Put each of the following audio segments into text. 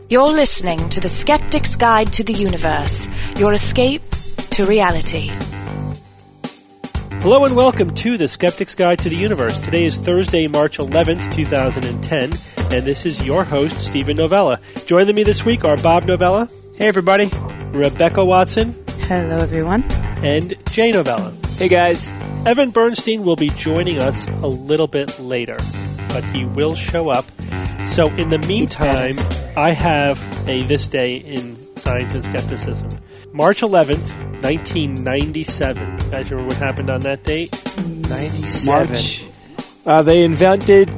You're listening to The Skeptic's Guide to the Universe, your escape to reality. Hello and welcome to The Skeptic's Guide to the Universe. Today is Thursday, March 11th, 2010, and this is your host, Stephen Novella. Joining me this week are Bob Novella. Hey, everybody. Rebecca Watson. Hello, everyone. And Jay Novella. Hey, guys. Evan Bernstein will be joining us a little bit later, but he will show up. So in the meantime, I have a This Day in Science and Skepticism. March 11th, 1997. You guys remember what happened on that date? 97. March. They invented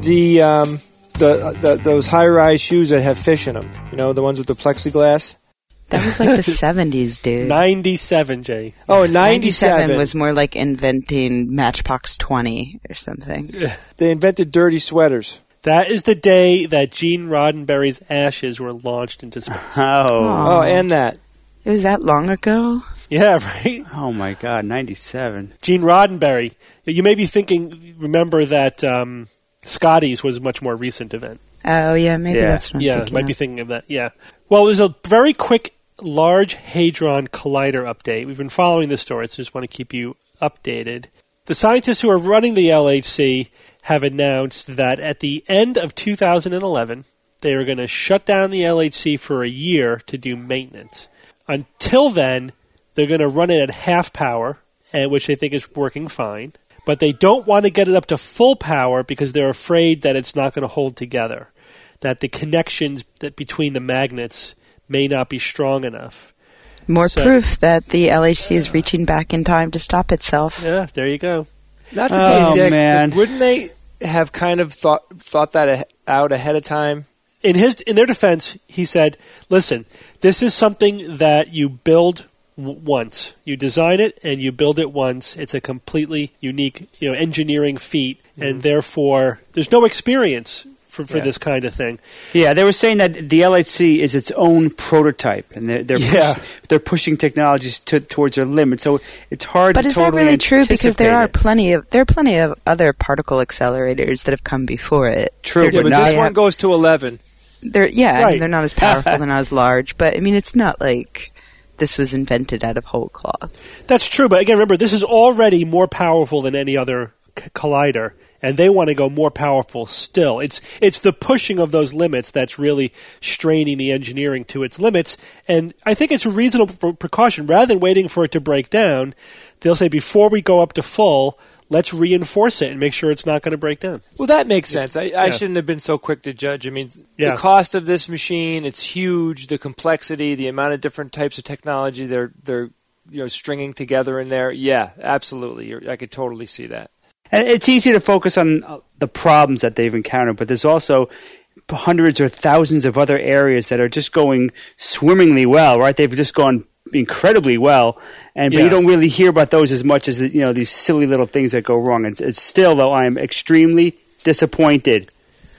those high-rise shoes that have fish in them. You know, the ones with the plexiglass? That was like the 70s, dude. 97, Jay. Oh, 97. was more like inventing Matchbox 20 or something. They invented dirty sweaters. That is the day that Gene Roddenberry's ashes were launched into space. Oh, and that. It was that long ago? Yeah, right? Oh, my God, 97. Gene Roddenberry. You may be thinking, remember that Scotty's was a much more recent event. Oh, yeah, maybe that's what I'm thinking might be thinking of that, yeah. Well, there's a very quick Large Hadron Collider update. We've been following this story, so just want to keep you updated. The scientists who are running the LHC have announced that at the end of 2011, they are going to shut down the LHC for a year to do maintenance. Until then, they're going to run it at half power, which they think is working fine. But they don't want to get it up to full power because they're afraid that it's not going to hold together, that the connections between the magnets may not be strong enough. More proof that the LHC is reaching back in time to stop itself. Yeah, there you go. Not to be a dick, man. Wouldn't they have kind of thought that out ahead of time? In their defense, he said, listen, this is something that you build once. You design it and you build it once. It's a completely unique engineering feat, and therefore there's no experience for this kind of thing. Yeah, they were saying that the LHC is its own prototype, and they're pushing technologies towards their limit. So it's hard to totally anticipate. But is that really true? Because there are it. plenty of other particle accelerators that have come before it. True, but this one goes to 11. Right. Right. They're not as powerful, they're not as large. But I mean, it's not like this was invented out of whole cloth. That's true, but again, remember, this is already more powerful than any other collider, and they want to go more powerful still. It's the pushing of those limits that's really straining the engineering to its limits, and I think it's a reasonable precaution. Rather than waiting for it to break down, they'll say, before we go up to full, let's reinforce it and make sure it's not going to break down. Well, that makes sense. I shouldn't have been so quick to judge. I mean, the cost of this machine, it's huge. The complexity, the amount of different types of technology they're stringing together in there. Yeah, absolutely. I could totally see that. And it's easy to focus on the problems that they've encountered, but there's also hundreds or thousands of other areas that are just going swimmingly well, right? They've just gone incredibly well, but you don't really hear about those as much as these silly little things that go wrong. It's still, though, I am extremely disappointed.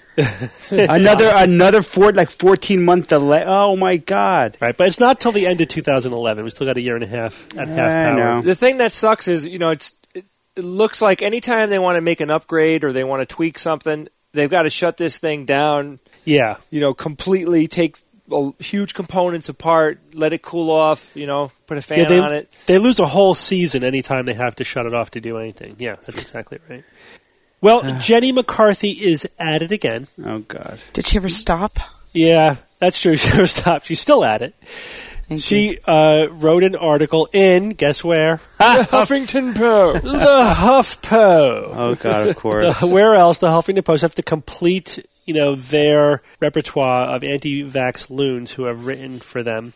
another 14-month delay. Oh my God! Right, but it's not till the end of 2011. We still got a year and a half at half power. The thing that sucks is it looks like anytime they want to make an upgrade or they want to tweak something, they've got to shut this thing down. Yeah, completely take huge components apart, let it cool off, put a fan on it. They lose a whole season anytime they have to shut it off to do anything. Yeah, that's exactly right. Well, Jenny McCarthy is at it again. Oh, God. Did she ever stop? Yeah, that's true. She never stopped. She's still at it. She wrote an article in, guess where? The Huffington Post. The HuffPo. Oh, God, of course. Where else? The Huffington Post have to complete, their repertoire of anti-vax loons who have written for them.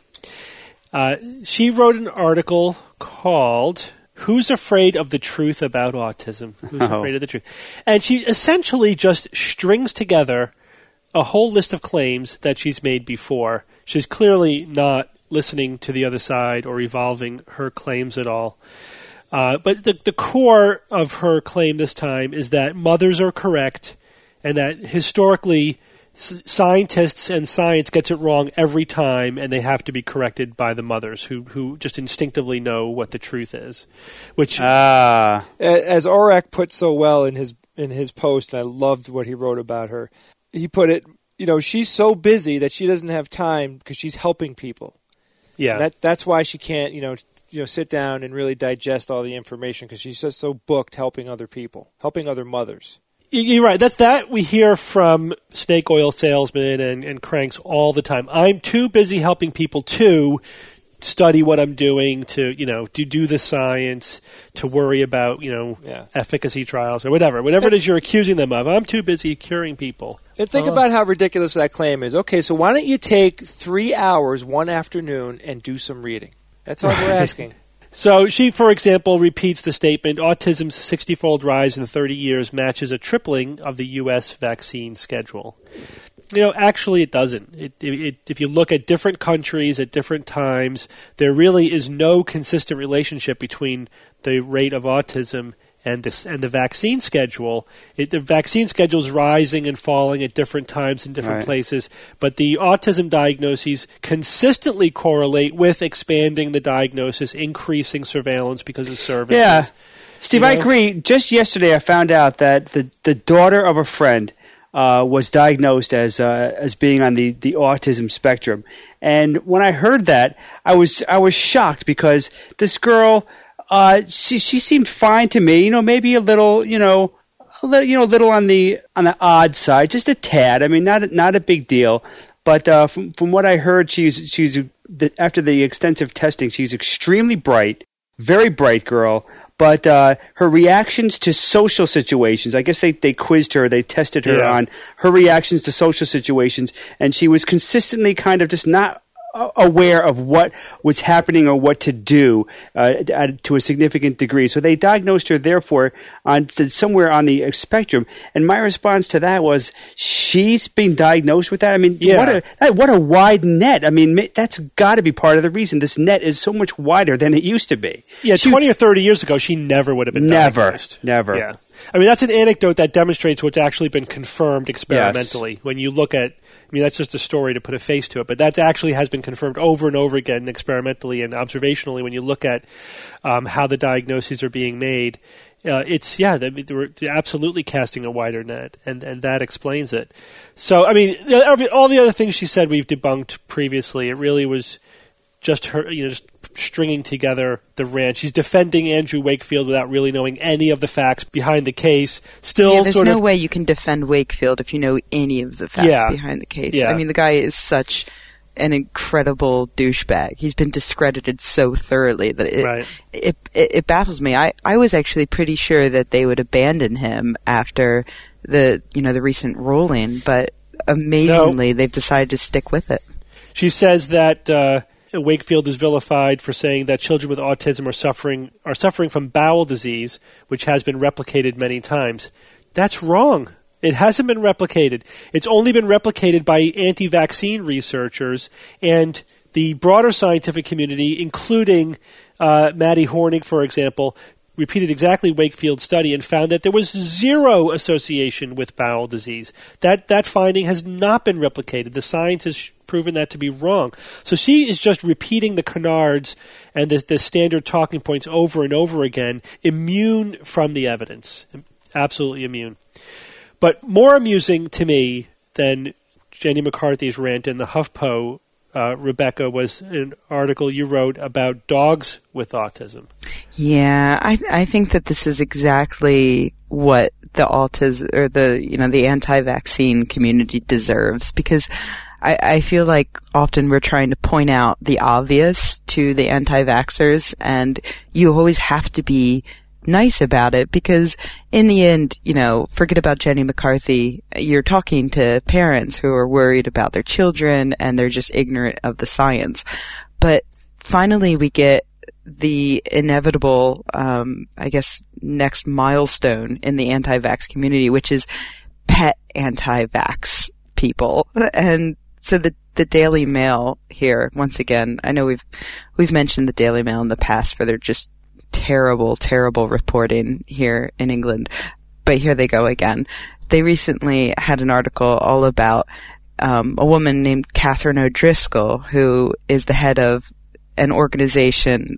She wrote an article called Who's Afraid of the Truth About Autism? Who's Afraid of the Truth? And she essentially just strings together a whole list of claims that she's made before. She's clearly not listening to the other side or evolving her claims at all. But the core of her claim this time is that mothers are correct and that historically scientists and science gets it wrong every time, and they have to be corrected by the mothers who just instinctively know what the truth is. Which, as Orek put so well in his post, and I loved what he wrote about her. He put it, she's so busy that she doesn't have time because she's helping people. Yeah. That's why she can't, sit down and really digest all the information, because she's just so booked helping other people, helping other mothers. You're right. That's that we hear from snake oil salesmen and cranks all the time. I'm too busy helping people to study what I'm doing, to do the science, to worry about efficacy trials or whatever it is you're accusing them of. I'm too busy curing people. And think about how ridiculous that claim is. Okay, so why don't you take 3 hours one afternoon and do some reading? That's all we're asking. So she, for example, repeats the statement, autism's 60-fold rise in 30 years matches a tripling of the U.S. vaccine schedule. Actually it doesn't. If you look at different countries at different times, there really is no consistent relationship between the rate of autism and the vaccine schedule. The vaccine schedule is rising and falling at different times in different places, but the autism diagnoses consistently correlate with expanding the diagnosis, increasing surveillance because of services. Yeah. Steve, I agree. Just yesterday I found out that the daughter of a friend was diagnosed as being on the autism spectrum. And when I heard that, I was shocked, because this girl, she seemed fine to me. Maybe a little, little on the odd side, just a tad. I mean, not a big deal. But from what I heard, she's after the extensive testing, she's extremely bright, very bright girl. But her reactions to social situations, I guess they quizzed her, they tested her on her reactions to social situations, and she was consistently kind of just not aware of what was happening or what to do to a significant degree. So they diagnosed her, therefore, somewhere on the spectrum. And my response to that was, she's been diagnosed with that? I mean, what a wide net. I mean, that's got to be part of the reason this net is so much wider than it used to be. Yeah, 20 or 30 years ago, she never would have been diagnosed. Never. Yeah. I mean, that's an anecdote that demonstrates what's actually been confirmed experimentally. Yes. When you look at, that's just a story to put a face to it, but that actually has been confirmed over and over again experimentally and observationally when you look at how the diagnoses are being made. They're absolutely casting a wider net, and that explains it. So, all the other things she said we've debunked previously. It really was just her, just stringing together the rant. She's defending Andrew Wakefield without really knowing any of the facts behind the case. There's no way you can defend Wakefield if you know any of the facts behind the case. Yeah. I mean, the guy is such an incredible douchebag. He's been discredited so thoroughly that it baffles me. I was actually pretty sure that they would abandon him after the recent ruling, but amazingly they've decided to stick with it. She says that Wakefield is vilified for saying that children with autism are suffering from bowel disease, which has been replicated many times. That's wrong. It hasn't been replicated. It's only been replicated by anti-vaccine researchers and the broader scientific community, including Maddie Hornig, for example, repeated exactly Wakefield's study and found that there was zero association with bowel disease. That finding has not been replicated. The science has proven that to be wrong. So she is just repeating the canards and the standard talking points over and over again, immune from the evidence. Absolutely immune. But more amusing to me than Jenny McCarthy's rant in the HuffPo, Rebecca, was an article you wrote about dogs with autism. Yeah, I think that this is exactly what the autism or the anti-vaccine community deserves, because I feel like often we're trying to point out the obvious to the anti-vaxxers, and you always have to be nice about it, because in the end, forget about Jenny McCarthy. You're talking to parents who are worried about their children and they're just ignorant of the science. But finally we get the inevitable, next milestone in the anti-vax community, which is pet anti-vax people. And so the Daily Mail here, once again, I know we've mentioned the Daily Mail in the past for their just terrible, terrible reporting here in England, but here they go again. They recently had an article all about a woman named Catherine O'Driscoll, who is the head of an organization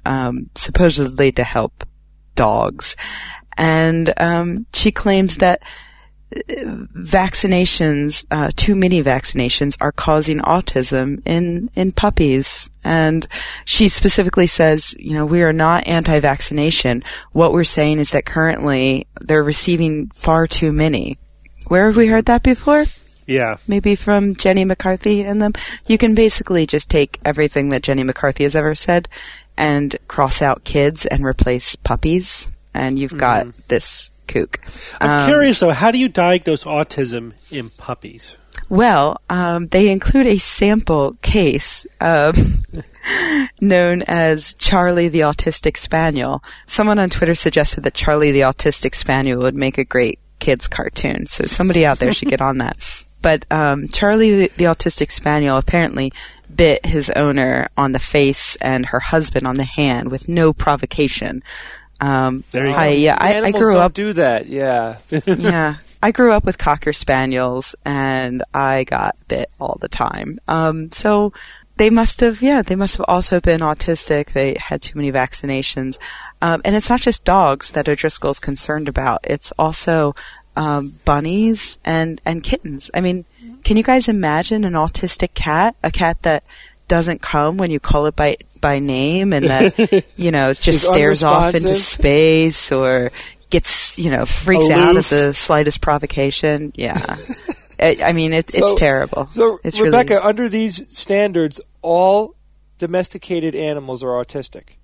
supposedly to help dogs. And she claims that vaccinations, too many vaccinations are causing autism in puppies. And she specifically says, we are not anti-vaccination. What we're saying is that currently they're receiving far too many. Where have we heard that before? Yeah. Maybe from Jenny McCarthy and them. You can basically just take everything that Jenny McCarthy has ever said and cross out kids and replace puppies, and you've got this kook. I'm curious, though, how do you diagnose autism in puppies? Well, they include a sample case known as Charlie the Autistic Spaniel. Someone on Twitter suggested that Charlie the Autistic Spaniel would make a great kids cartoon, so somebody out there should get on that. But Charlie the Autistic Spaniel apparently bit his owner on the face and her husband on the hand with no provocation. There you go. I grew up. Do that, yeah. Yeah, I grew up with Cocker Spaniels, and I got bit all the time. So they must have also been autistic. They had too many vaccinations, and it's not just dogs that O'Driscoll's concerned about. It's also bunnies and kittens. I mean, can you guys imagine an autistic cat? A cat that doesn't come when you call it by name, and that just stares off into space, or gets freaks out at the slightest provocation. Yeah. I mean, it's terrible. So, it's Rebecca, really... under these standards, all domesticated animals are autistic.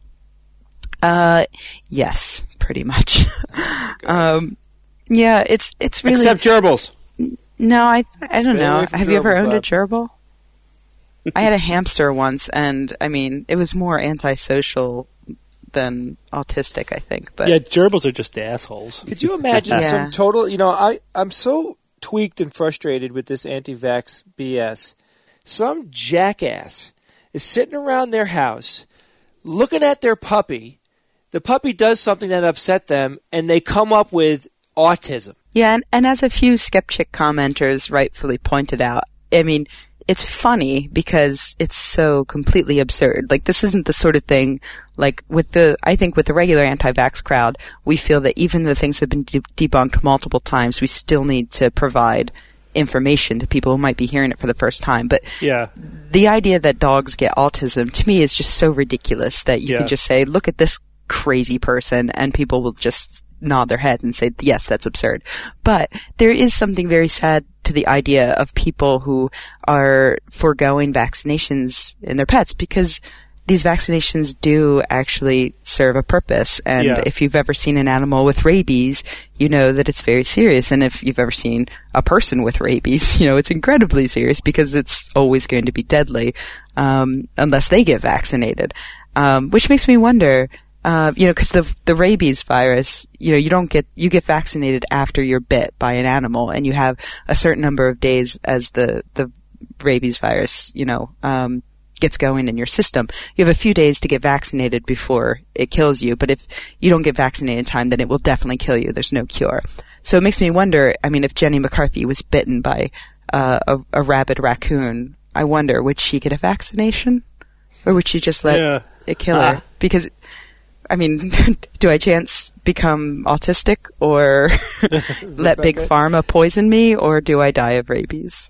Yes, pretty much. Yeah, it's really, except gerbils. No, I don't know. Have you ever owned a gerbil? I had a hamster once, and I mean, it was more antisocial than autistic, I think. But yeah, gerbils are just assholes. Could you imagine some total? I'm so tweaked and frustrated with this anti-vax BS. Some jackass is sitting around their house, looking at their puppy. The puppy does something that upset them, and they come up with autism. Yeah, and as a few skeptic commenters rightfully pointed out, I mean, it's funny because it's so completely absurd. Like, this isn't the sort of thing, like, I think with the regular anti-vax crowd, we feel that even though things have been debunked multiple times, we still need to provide information to people who might be hearing it for the first time. But the idea that dogs get autism, to me, is just so ridiculous that you can just say, look at this crazy person, and people will just nod their head and say, yes, that's absurd. But there is something very sad to the idea of people who are foregoing vaccinations in their pets, because these vaccinations do actually serve a purpose. And if you've ever seen an animal with rabies, you know that it's very serious. And if you've ever seen a person with rabies, it's incredibly serious, because it's always going to be deadly, unless they get vaccinated. Which makes me wonder, because the rabies virus, you get vaccinated after you're bit by an animal, and you have a certain number of days as the rabies virus, gets going in your system. You have a few days to get vaccinated before it kills you, but if you don't get vaccinated in time, then it will definitely kill you. There's no cure. So it makes me wonder, I mean, if Jenny McCarthy was bitten by a rabid raccoon, I wonder, would she get a vaccination? Or would she just let it kill her? Because, I mean, do I chance become autistic, or let Big Pharma poison me, or do I die of rabies?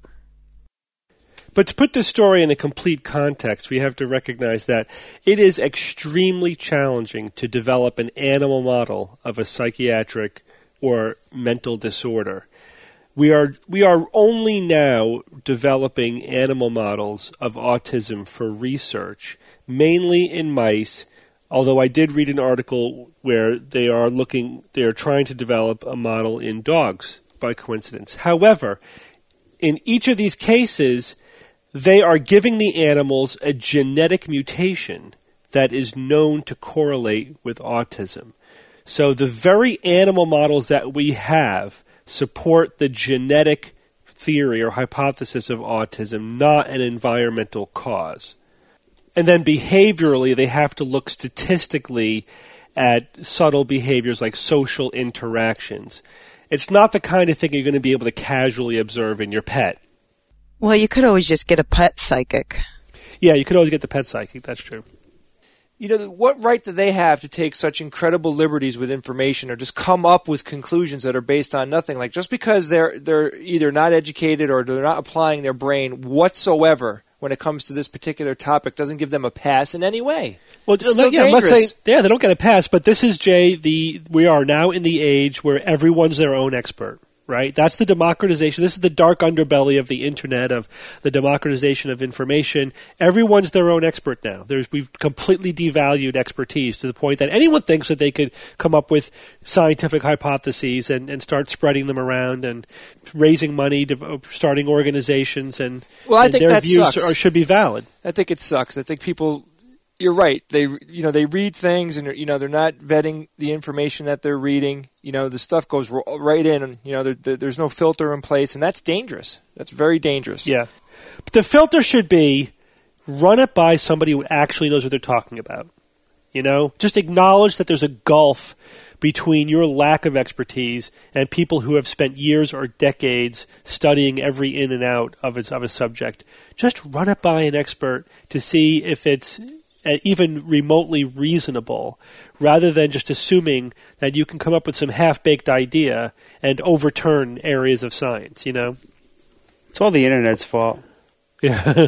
But to put this story in a complete context, we have to recognize that it is extremely challenging to develop an animal model of a psychiatric or mental disorder. We are only now developing animal models of autism for research, mainly in mice, although I did read an article where they are trying to develop a model in dogs, by coincidence. However, in each of these cases, they are giving the animals a genetic mutation that is known to correlate with autism. So the very animal models that we have support the genetic theory or hypothesis of autism, not an environmental cause. And then behaviorally, they have to look statistically at subtle behaviors like social interactions. It's not the kind of thing you're going to be able to casually observe in your pet. Well, you could always just get a pet psychic. Yeah, you could always get the pet psychic. That's true. what right do they have to take such incredible liberties with information or just come up with conclusions that are based on nothing? Like, just because they're either not educated or they're not applying their brain whatsoever when it comes to this particular topic doesn't give them a pass in any way. Well, I'm not saying, they don't get a pass, but this is, Jay, we are now in the age where everyone's their own expert. Right? That's the democratization. This is the dark underbelly of the internet, of the democratization of information. Everyone's their own expert now. We've completely devalued expertise to the point that anyone thinks that they could come up with scientific hypotheses and start spreading them around and raising money, starting organizations, and I think their that views sucks. should be valid. I think it sucks. I think people... You're right. They read things and they're not vetting the information that they're reading. The stuff goes right in, and there's no filter in place, and that's dangerous. That's very dangerous. Yeah, but the filter should be run it by somebody who actually knows what they're talking about. Just acknowledge that there's a gulf between your lack of expertise and people who have spent years or decades studying every in and out of a subject. Just run it by an expert to see if it's even remotely reasonable, rather than just assuming that you can come up with some half-baked idea and overturn areas of science, It's all the internet's fault. Yeah.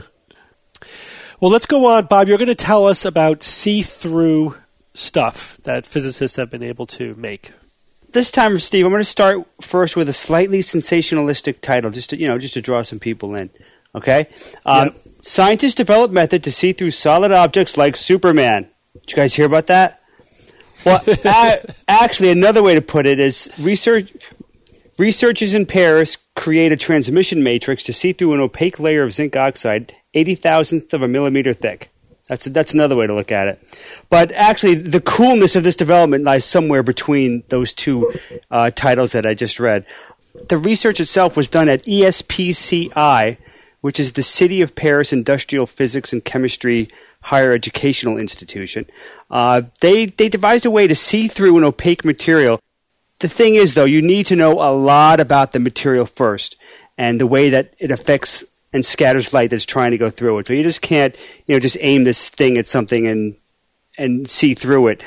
Well, let's go on. Bob, you're going to tell us about see-through stuff that physicists have been able to make. This time, Steve, I'm going to start first with a slightly sensationalistic title, just to draw some people in. Okay? Yep. Scientists develop method to see through solid objects like Superman. Did you guys hear about that? Well, actually, another way to put it is researchers in Paris create a transmission matrix to see through an opaque layer of zinc oxide, 80,000th of a millimeter thick. That's another way to look at it. But actually, the coolness of this development lies somewhere between those two titles that I just read. The research itself was done at ESPCI, which is the City of Paris Industrial Physics and Chemistry Higher Educational Institution. They devised a way to see through an opaque material. The thing is, though, you need to know a lot about the material first and the way that it affects and scatters light that's trying to go through it. So you just can't, just aim this thing at something and see through it.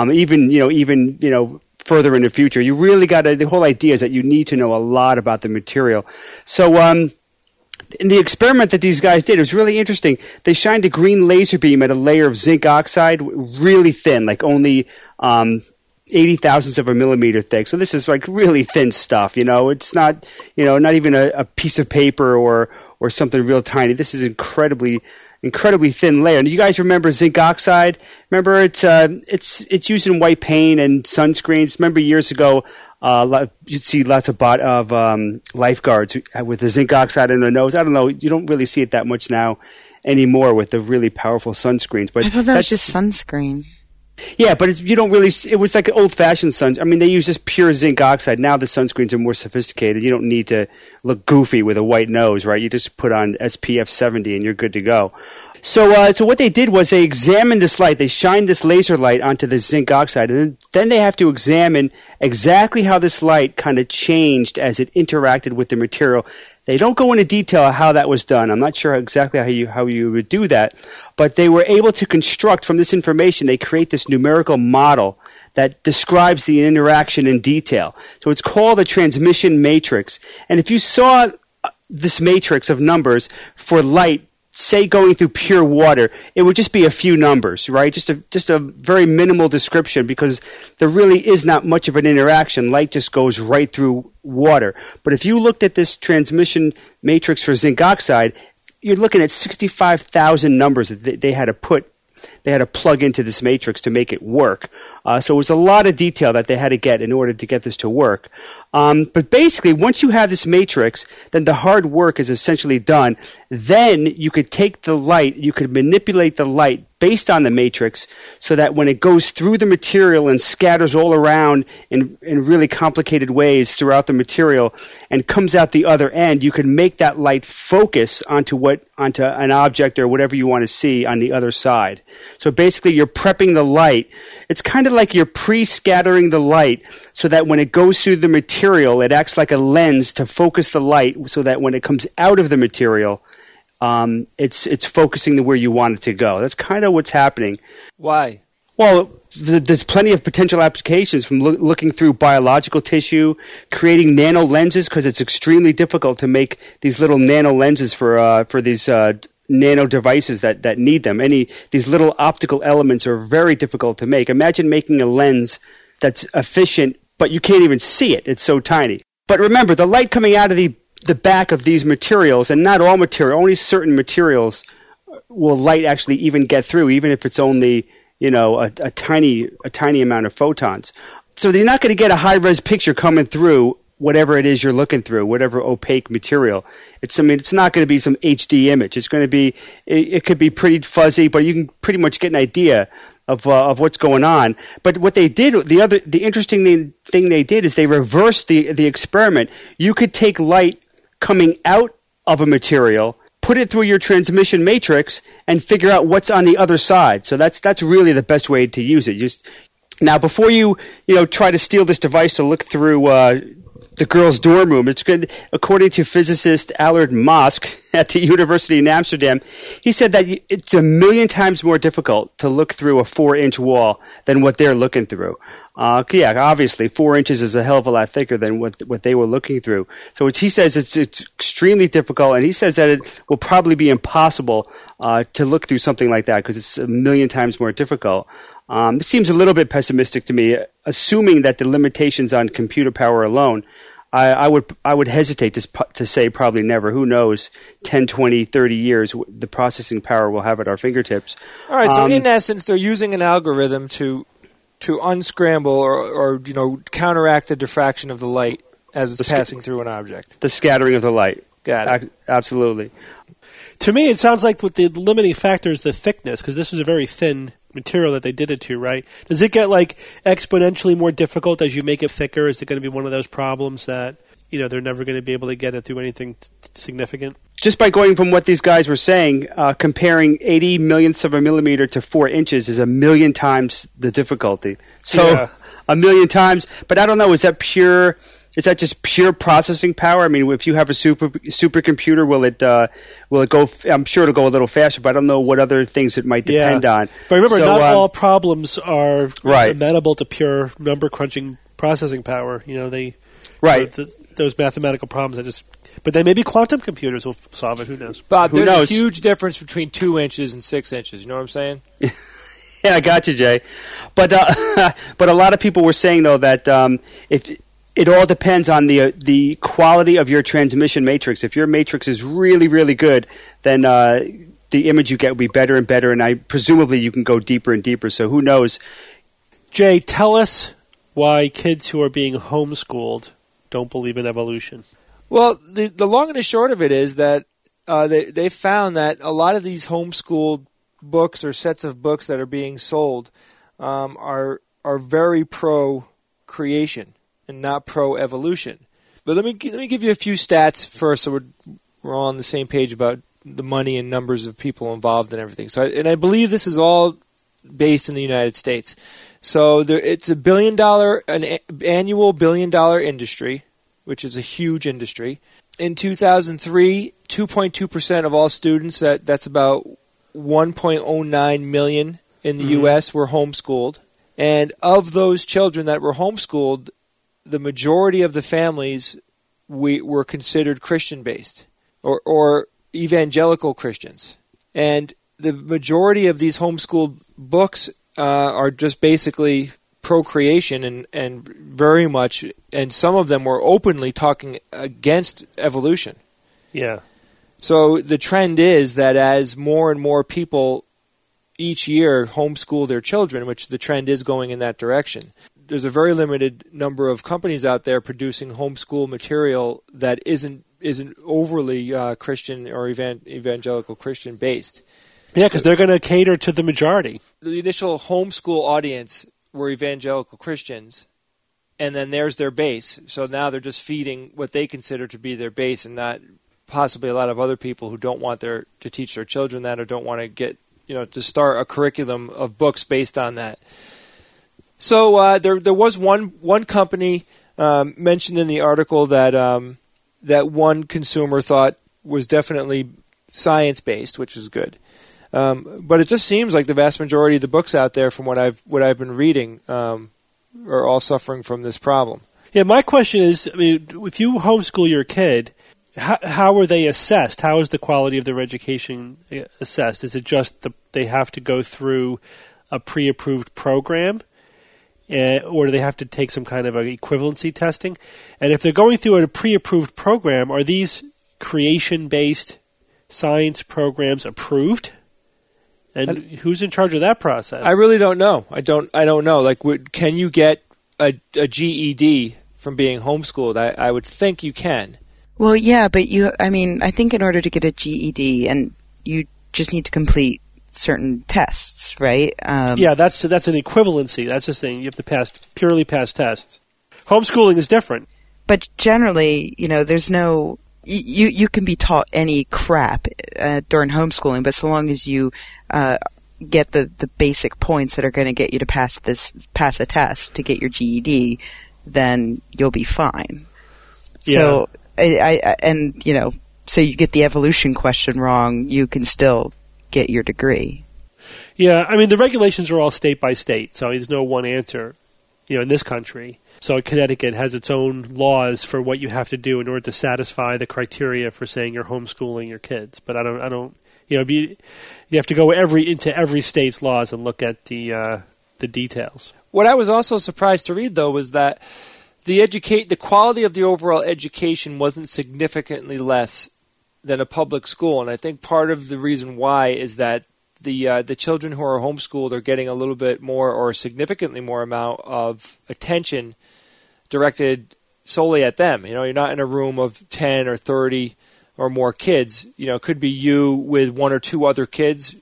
Even further in the future, you really got to. The whole idea is that you need to know a lot about the material. So, in the experiment that these guys did, it was really interesting. They shined a green laser beam at a layer of zinc oxide, really thin, like only 80,000ths of a millimeter thick. So this is like really thin stuff. It's not, not even a piece of paper or something real tiny. This is incredibly thin layer. And you guys remember zinc oxide? Remember it's used in white paint and sunscreens. Remember years ago, you'd see lots of lifeguards with the zinc oxide in their nose. I don't know. You don't really see it that much now anymore with the really powerful sunscreens. But I thought that was just sunscreen. Yeah, but you don't really. It was like an old-fashioned I mean, they use just pure zinc oxide. Now the sunscreens are more sophisticated. You don't need to look goofy with a white nose, right? You just put on SPF 70 and you're good to go. So what they did was they examined this light. They shined this laser light onto the zinc oxide, and then they have to examine exactly how this light kind of changed as it interacted with the material. They don't go into detail how that was done. I'm not sure exactly how you would do that, but they were able to construct from this information. They create this numerical model that describes the interaction in detail. So it's called a transmission matrix. And if you saw this matrix of numbers for light, say going through pure water, it would just be a few numbers, right? Just a very minimal description, because there really is not much of an interaction. Light just goes right through water. But if you looked at this transmission matrix for zinc oxide, you're looking at 65,000 numbers that they had to plug into this matrix to make it work. So it was a lot of detail that they had to get in order to get this to work. But basically, once you have this matrix, then the hard work is essentially done. Then you could take the light, you could manipulate the light based on the matrix so that when it goes through the material and scatters all around in really complicated ways throughout the material and comes out the other end, you can make that light focus onto an object or whatever you want to see on the other side. So basically you're prepping the light. It's kind of like you're pre-scattering the light so that when it goes through the material, it acts like a lens to focus the light so that when it comes out of the material, it's focusing to where you want it to go. That's kind of what's happening. Why? Well, there's plenty of potential applications from looking through biological tissue, creating nano lenses, because it's extremely difficult to make these little nano lenses for these nano devices that need them. These little optical elements are very difficult to make. Imagine making a lens that's efficient, but you can't even see it. It's so tiny. But remember, the light coming out of the back of these materials, and not all material, only certain materials will light actually even get through, even if it's only a tiny amount of photons. So you're not going to get a high-res picture coming through whatever it is you're looking through, whatever opaque material. It's not going to be some HD image. It's going to be, it could be pretty fuzzy, but you can pretty much get an idea of what's going on. But what they did, the interesting thing they did is they reversed the experiment. You could take light coming out of a material, put it through your transmission matrix, and figure out what's on the other side. So that's really the best way to use it. Now, before you try to steal this device to look through the girls' dorm room, it's good. According to physicist Allard Mosk at the University in Amsterdam, he said that it's 1 million times more difficult to look through a 4-inch wall than what they're looking through. Obviously, 4 inches is a hell of a lot thicker than what they were looking through. So he says it's extremely difficult, and he says that it will probably be impossible to look through something like that because it's 1 million times more difficult. It seems a little bit pessimistic to me, assuming that the limitations on computer power alone. I would hesitate to say probably never. Who knows? 10, 20, 30 years, the processing power we'll have at our fingertips. All right. So in essence, they're using an algorithm to unscramble or counteract the diffraction of the light as it's passing through an object. The scattering of the light. Got it. Absolutely. To me, it sounds like with the limiting factor is the thickness, because this is a very thin material that they did it to, right? Does it get exponentially more difficult as you make it thicker? Is it going to be one of those problems that they're never going to be able to get it through anything significant? Just by going from what these guys were saying, comparing 80 millionths of a millimeter to 4 inches is 1 million times the difficulty. So 1 million times, but I don't know, is that just pure processing power? I mean, if you have a supercomputer, will it go? I'm sure it'll go a little faster, but I don't know what other things it might depend on. But remember, not all problems are amenable to pure number crunching processing power. Those mathematical problems but then maybe quantum computers will solve it. Who knows? Bob, there's a huge difference between 2 inches and 6 inches. You know what I'm saying? Yeah, I got you, Jay. But a lot of people were saying though that if it all depends on the quality of your transmission matrix. If your matrix is really, really good, then the image you get will be better and better, and presumably you can go deeper and deeper. So who knows? Jay, tell us why kids who are being homeschooled don't believe in evolution. Well, the long and the short of it is that they found that a lot of these homeschooled books or sets of books that are being sold are very pro-creation and not pro-evolution. But let me give you a few stats first, so we're all on the same page about the money and numbers of people involved and everything. So, I believe this is all based in the United States. So it's a an annual $1 billion industry, which is a huge industry. In 2003, 2.2% of all students, that's about 1.09 million in the U.S., were homeschooled. And of those children that were homeschooled, the majority of the families were considered Christian-based or evangelical Christians. And the majority of these homeschooled books are just basically procreation and very much, and some of them were openly talking against evolution. Yeah. So the trend is that as more and more people each year homeschool their children, which the trend is going in that direction, there's a very limited number of companies out there producing homeschool material that isn't overly Christian or evangelical Christian based. Yeah, because they're going to cater to the majority. The initial homeschool audience were evangelical Christians, and then there's their base. So now they're just feeding what they consider to be their base, and not possibly a lot of other people who don't want to teach their children that, or don't want to get to start a curriculum of books based on that. So there was one company mentioned in the article that that one consumer thought was definitely science-based, which is good. But it just seems like the vast majority of the books out there, from what I've been reading, are all suffering from this problem. Yeah, my question is, I mean, if you homeschool your kid, how are they assessed? How is the quality of their education assessed? Is it just they have to go through a pre-approved program, or do they have to take some kind of equivalency testing? And if they're going through a pre-approved program, are these creation-based science programs approved? And who's in charge of that process? I really don't know. I don't know. Like, can you get a GED from being homeschooled? I would think you can. Well, yeah, but I think in order to get a GED, and you just need to complete certain tests, right? Yeah, that's an equivalency. That's the thing. You have to purely pass tests. Homeschooling is different. But generally, there's no... You can be taught any crap during homeschooling, but so long as you get the basic points that are going to get you to pass a test to get your GED, then you'll be fine. Yeah. So so you get the evolution question wrong, you can still get your degree. Yeah, I mean, the regulations are all state by state, so there's no one answer, in this country. So Connecticut has its own laws for what you have to do in order to satisfy the criteria for saying you're homeschooling your kids. But I don't. You have to go into every state's laws and look at the details. What I was also surprised to read, though, was that the quality of the overall education wasn't significantly less than a public school, and I think part of the reason why is that the children who are homeschooled are getting a little bit more or significantly more amount of attention directed solely at them. You're not in a room of 10 or 30 or more kids. It could be you with one or two other kids,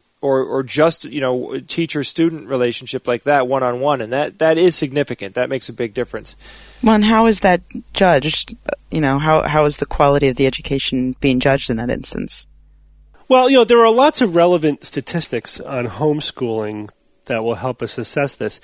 or just a teacher-student relationship like that, one-on-one, and that is significant. That makes a big difference. Well, and how is that judged? How is the quality of the education being judged in that instance? Well, there are lots of relevant statistics on homeschooling that will help us assess this.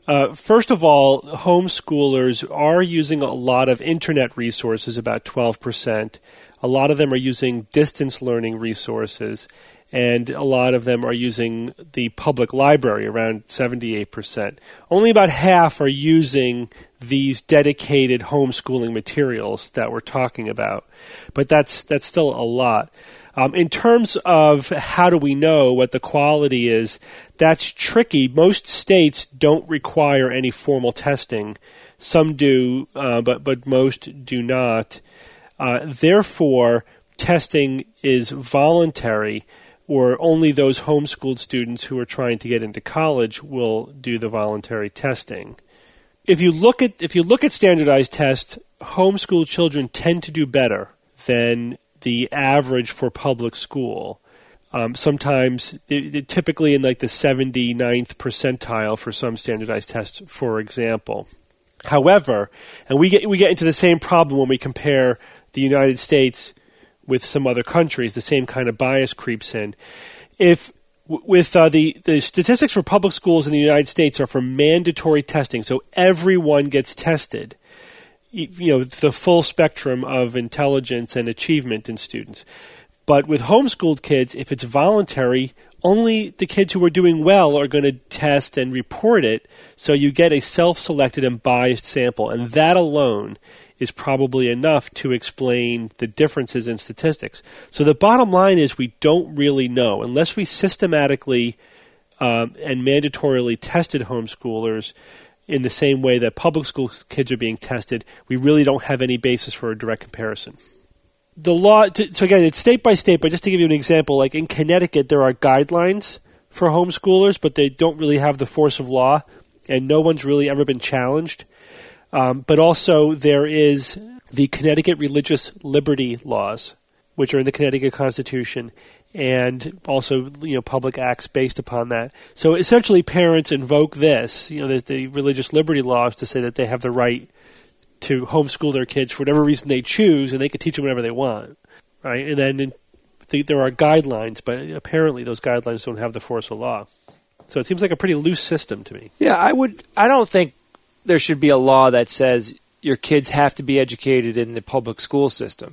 First of all, homeschoolers are using a lot of internet resources, about 12%. A lot of them are using distance learning resources, and a lot of them are using the public library, around 78%. Only about half are using these dedicated homeschooling materials that we're talking about, but that's still a lot. In terms of how do we know what the quality is, that's tricky. Most states don't require any formal testing. Some do, but most do not. Therefore, testing is voluntary, or only those homeschooled students who are trying to get into college will do the voluntary testing. If you look at standardized tests, homeschooled children tend to do better than the average for public school. Sometimes, they're typically in like the 79th percentile for some standardized tests, for example. However, and we get into the same problem when we compare the United States with some other countries, the same kind of bias creeps in. If with the statistics for public schools in the United States are for mandatory testing, so everyone gets tested, the full spectrum of intelligence and achievement in students. But with homeschooled kids, if it's voluntary, only the kids who are doing well are going to test and report it, so you get a self-selected and biased sample, and that alone is probably enough to explain the differences in statistics. So the bottom line is we don't really know. Unless we systematically and mandatorily tested homeschoolers in the same way that public school kids are being tested, we really don't have any basis for a direct comparison. The law, so again, it's state by state, but just to give you an example, like in Connecticut, there are guidelines for homeschoolers, but they don't really have the force of law, and no one's really ever been challenged. But also there is the Connecticut Religious Liberty Laws, which are in the Connecticut Constitution, and also public acts based upon that. So essentially, parents invoke this, the religious liberty laws, to say that they have the right to homeschool their kids for whatever reason they choose, and they can teach them whatever they want, right? And then there are guidelines, but apparently those guidelines don't have the force of law. So it seems like a pretty loose system to me. Yeah, I don't think there should be a law that says your kids have to be educated in the public school system.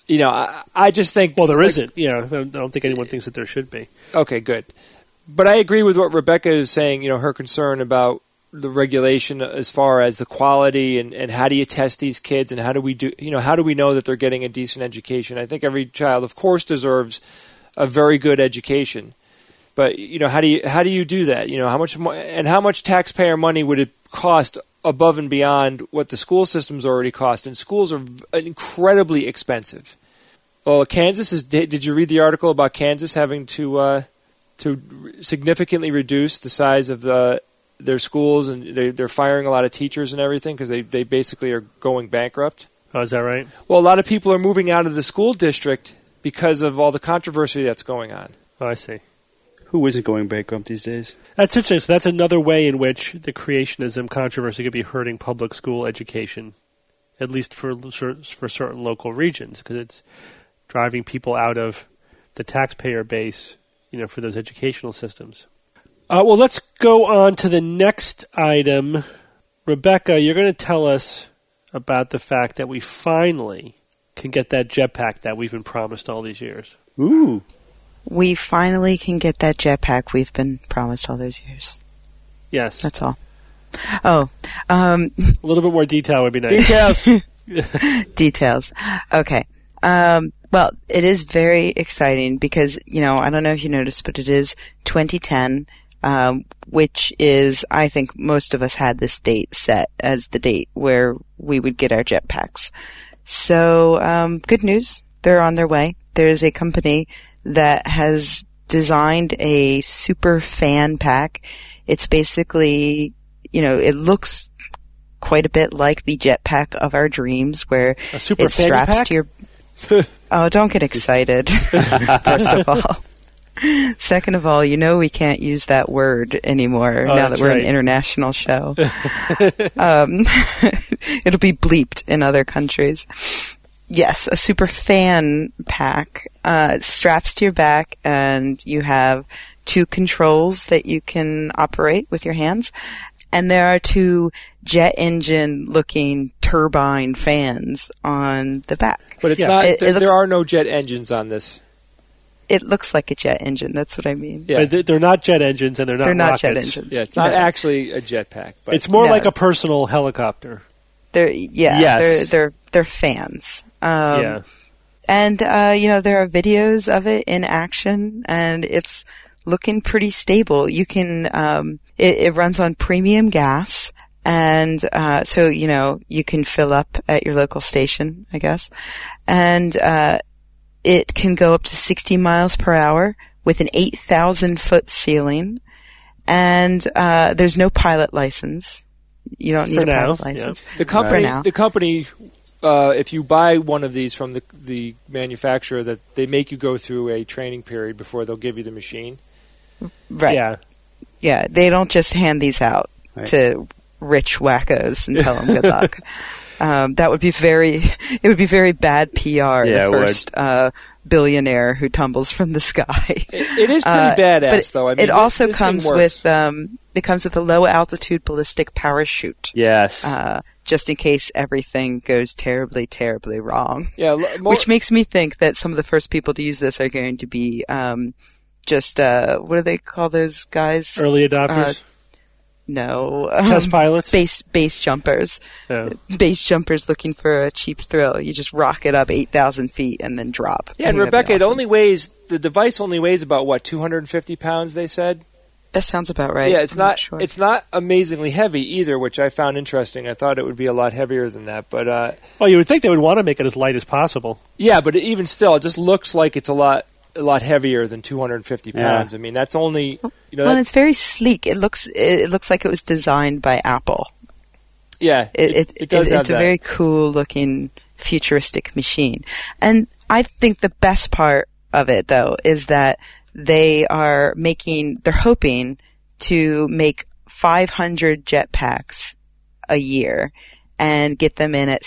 I just think... Well, there isn't. Yeah, I don't think anyone thinks that there should be. Okay, good. But I agree with what Rebecca is saying, her concern about the regulation as far as the quality and how do you test these kids and how do we know that they're getting a decent education. I think every child, of course, deserves a very good education. But, how do you do that? How much taxpayer money would it cost above and beyond what the school systems already cost? And schools are incredibly expensive. Well, Kansas did you read the article about Kansas having to significantly reduce the size of their schools, and they're firing a lot of teachers and everything because they basically are going bankrupt? Oh, is that right? Well, a lot of people are moving out of the school district because of all the controversy that's going on. Oh, I see. Who isn't going bankrupt these days? That's interesting. So that's another way in which the creationism controversy could be hurting public school education, at least for certain local regions, because it's driving people out of the taxpayer base, for those educational systems. Well, let's go on to the next item. Rebecca, you're going to tell us about the fact that we finally can get that jetpack that we've been promised all these years. Ooh. We finally can get that jetpack we've been promised all those years. Yes. That's all. Oh. A little bit more detail would be nice. Details. Details. Okay. Well, it is very exciting because, I don't know if you noticed, but it is 2010, which is, I think most of us had this date set as the date where we would get our jetpacks. So, good news. They're on their way. There's a company that has designed a super fan pack. It's basically, it looks quite a bit like the jetpack of our dreams, where a super it straps pack? to your... Oh, don't get excited, first of all. Second of all, we can't use that word anymore now that we're an international show. It'll be bleeped in other countries. Yes, a super fan pack straps to your back, and you have 2 controls that you can operate with your hands. And there are 2 jet engine looking turbine fans on the back. But it's not. There are no jet engines on this. It looks like a jet engine. That's what I mean. Yeah. But they're not jet engines, and they're not rockets. Jet engines. Yeah, it's not actually a jetpack. But it's more like a personal helicopter. They're fans. Yeah. And there are videos of it in action, and it's looking pretty stable. You can it runs on premium gas, and so you can fill up at your local station, I guess, and it can go up to 60 miles per hour with an 8,000-foot ceiling, and there's no pilot license. You don't need a pilot license. Yeah. The company, if you buy one of these from the manufacturer, that they make you go through a training period before they'll give you the machine. Right. Yeah. Yeah. They don't just hand these out to rich wackos and tell them good luck. It would be very bad PR. The first billionaire who tumbles from the sky. It is pretty badass, though. I mean, it also comes with a low altitude ballistic parachute. Yes. Just in case everything goes terribly, terribly wrong. Yeah. Which makes me think that some of the first people to use this are going to be what do they call those guys? Early adopters? No. Test pilots? Base jumpers. Oh. Base jumpers looking for a cheap thrill. You just rocket up 8,000 feet and then drop. Yeah, and Rebecca, awesome. The device only weighs about, 250 pounds, they said? That sounds about right. Yeah, it's not amazingly heavy either, which I found interesting. I thought it would be a lot heavier than that, but well, you would think they would want to make it as light as possible. Yeah, but even still, it just looks like it's a lot heavier than 250 pounds. Yeah. I mean, that's only Well, it's very sleek. It looks like it was designed by Apple. Yeah, it does. It's a very cool looking futuristic machine, and I think the best part of it though is that they're hoping to make 500 jetpacks a year and get them in at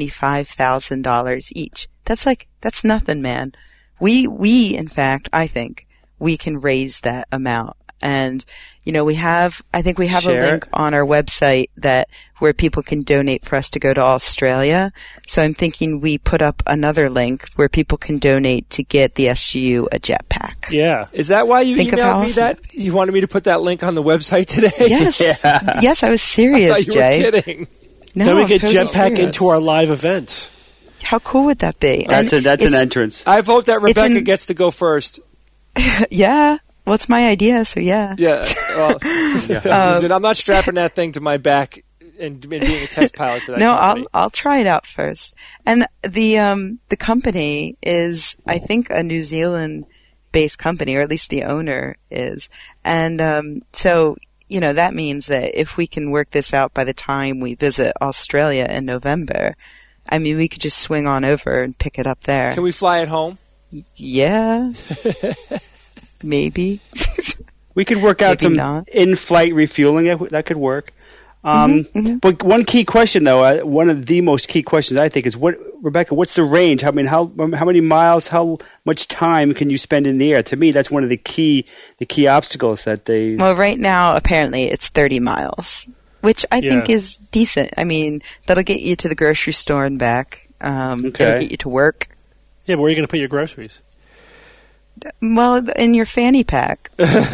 $75,000 each. That's nothing, man. We in fact, I think we can raise that amount And, I think we have Share a link on our website where people can donate for us to go to Australia. So I'm thinking we put up another link where people can donate to get the SGU a jetpack. Yeah. Is that why you emailed me that? You wanted me to put that link on the website today? Yes. Yeah. Yes, I was serious, I thought you Jay. were kidding. No, then we I'm get totally jetpack serious. into our live event. How cool would that be? That's an entrance. I vote that Rebecca gets to go first. Yeah. Well, it's my idea, so yeah. Yeah. Well, I'm not strapping that thing to my back and being a test pilot for that company. I'll try it out first. And the company is, I think, a New Zealand-based company, or at least the owner is. And so, that means that if we can work this out by the time we visit Australia in November, I mean, we could just swing on over and pick it up there. Can we fly it home? Yeah. Maybe. We could work out Maybe some not. in-flight refueling. That could work. But one key question, though, one of the most key questions I think is, Rebecca, what's the range? I mean, how many miles, how much time can you spend in the air? To me, that's one of the key obstacles that they. Well, right now, apparently, it's 30 miles, which I think is decent. I mean, that'll get you to the grocery store and back. That'll get you to work. Yeah, but where are you going to put your groceries? Well, in your fanny pack.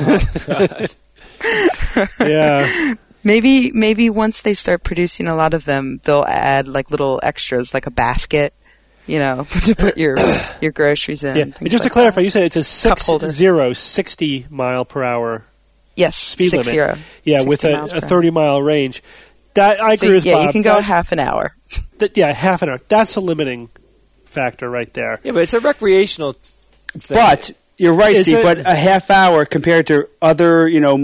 Yeah. Maybe once they start producing a lot of them, they'll add like little extras, like a basket, to put your groceries in. Yeah. And just to clarify, you said it's a 60 mile per hour speed 60. limit. Yeah, with a 30-mile range. That I agree with Bob. Yeah, you can go half an hour. Half an hour. That's a limiting factor right there. Yeah, but it's a recreational thing. But you're right, Steve. But a half hour compared to other,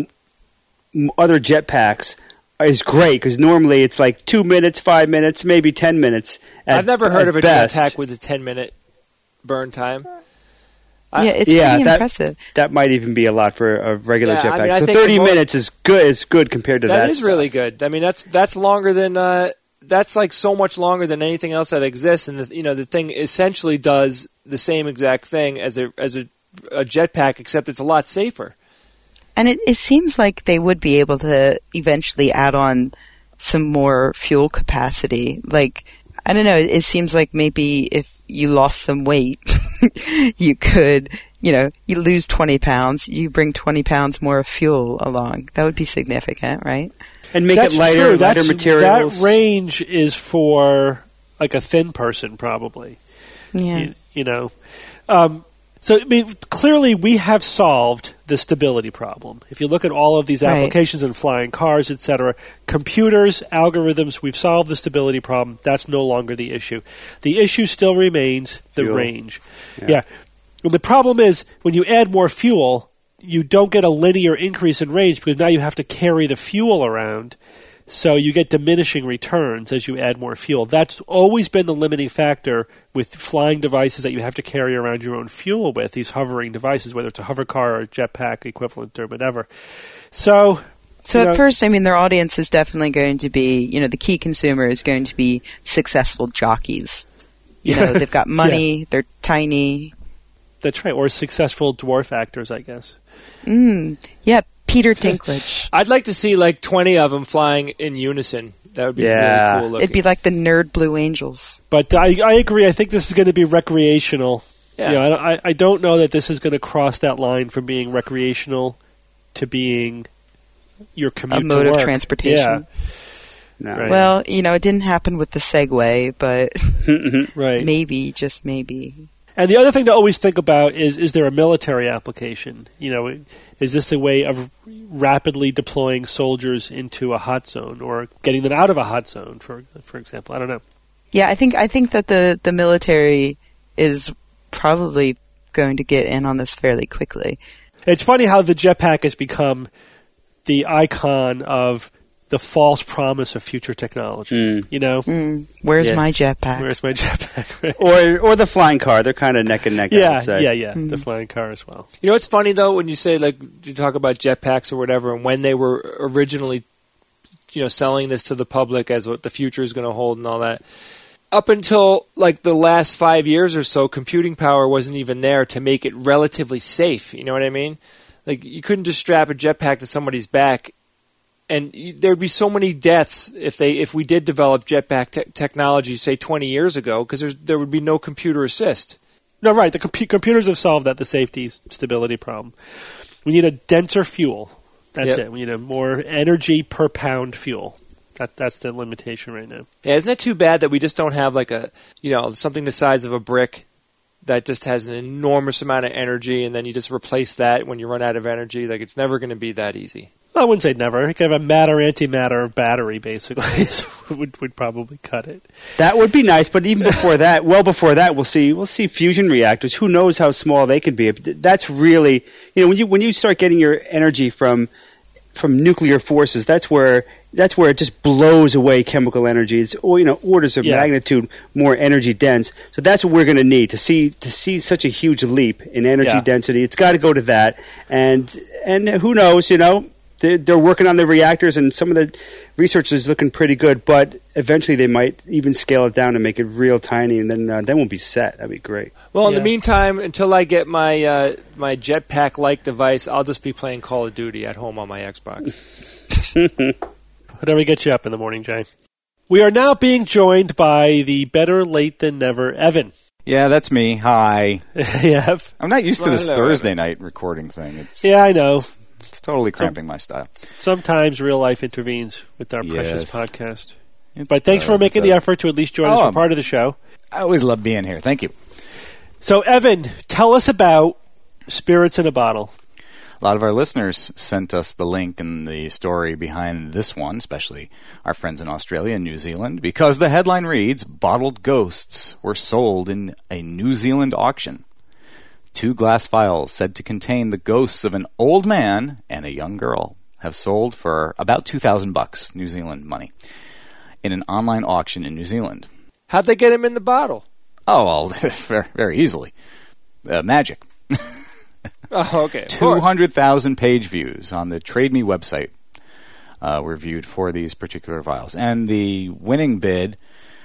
other jetpacks is great because normally it's like 2 minutes, 5 minutes, maybe 10 minutes. I've never heard of a best. jetpack with a 10-minute burn time. It's pretty impressive. That might even be a lot for a regular jetpack. I mean, so 30 minutes is good compared to that. That is really good. I mean, that's longer than that's like so much longer than anything else that exists. And the thing essentially does the same exact thing as a jetpack, except it's a lot safer. And it seems like they would be able to eventually add on some more fuel capacity. Like, I don't know, it seems like maybe if you lost some weight, you could, you lose 20 pounds, you bring 20 pounds more of fuel along. That would be significant, right? And make it lighter materials. That range is for like a thin person, probably. Yeah. So, I mean, clearly we have solved the stability problem. If you look at all of these applications in flying cars, etc., computers, algorithms, we've solved the stability problem. That's no longer the issue. The issue still remains the range. Yeah. And the problem is when you add more fuel, you don't get a linear increase in range because now you have to carry the fuel around. So you get diminishing returns as you add more fuel. That's always been the limiting factor with flying devices that you have to carry around your own fuel with, these hovering devices, whether it's a hover car or a jetpack equivalent or whatever. So at first, I mean, their audience is definitely going to be, the key consumer is going to be successful jockeys. They've got money, they're tiny. That's right, or successful dwarf actors, I guess. Yeah, Peter Dinklage. I'd like to see like 20 of them flying in unison. That would be really cool looking. It'd be like the Nerd Blue Angels. But I agree. I think this is going to be recreational. Yeah. I don't know that this is going to cross that line from being recreational to being your commute to work. A mode of transportation. Yeah. No. Right. Well, it didn't happen with the Segway, but right. Maybe, just maybe. And the other thing to always think about is there a military application? Is this a way of rapidly deploying soldiers into a hot zone or getting them out of a hot zone, for example? I don't know. Yeah, I think that the military is probably going to get in on this fairly quickly. It's funny how the jetpack has become the icon of the false promise of future technology. Where's my jetpack? Where's my jetpack? Right. Or the flying car. They're kind of neck and neck. I would say. The flying car as well. It's funny though when you say like you talk about jetpacks or whatever, and when they were originally, selling this to the public as what the future is going to hold and all that. Up until like the last 5 years or so, computing power wasn't even there to make it relatively safe. You know what I mean? Like, you couldn't just strap a jetpack to somebody's back, and there'd be so many deaths if we did develop jetpack technology, say 20 years ago, because there would be no computer assist. No, right. The computers have solved that, the safety stability problem. We need a denser fuel. That's it. We need a more energy per pound fuel. That's the limitation right now. Yeah, isn't it too bad that we just don't have like something the size of a brick that just has an enormous amount of energy, and then you just replace that when you run out of energy? Like, it's never going to be that easy. I wouldn't say never. You could have a matter-antimatter battery, basically. would probably cut it. That would be nice, but even before that, well before that, we'll see fusion reactors. Who knows how small they can be? That's really, when you start getting your energy from nuclear forces, that's where it just blows away chemical energy. It's orders of magnitude more energy dense. So that's what we're going to need to see such a huge leap in energy density. It's got to go to that, and who knows, They're working on the reactors, and some of the research is looking pretty good. But eventually, they might even scale it down and make it real tiny, and then we'll be set. That'd be great. Well, in the meantime, until I get my my jetpack-like device, I'll just be playing Call of Duty at home on my Xbox. Whatever gets you up in the morning, Jay. We are now being joined by the better late than never Evan. Yeah, that's me. Hi. I'm not used to this Thursday night recording thing. I know. It's totally cramping my style. Sometimes real life intervenes with our precious podcast. But thanks for making the effort to at least join us for part of the show. I always love being here. Thank you. So, Evan, tell us about Spirits in a Bottle. A lot of our listeners sent us the link and the story behind this one, especially our friends in Australia and New Zealand, because the headline reads, "Bottled Ghosts Were Sold in a New Zealand Auction. 2 glass vials said to contain the ghosts of an old man and a young girl have sold for about $2,000 New Zealand money in an online auction in New Zealand." How'd they get him in the bottle? Oh, well, very, very easily. Magic. Oh, okay. 200,000 page views on the Trade Me website were viewed for these particular vials. And the winning bid,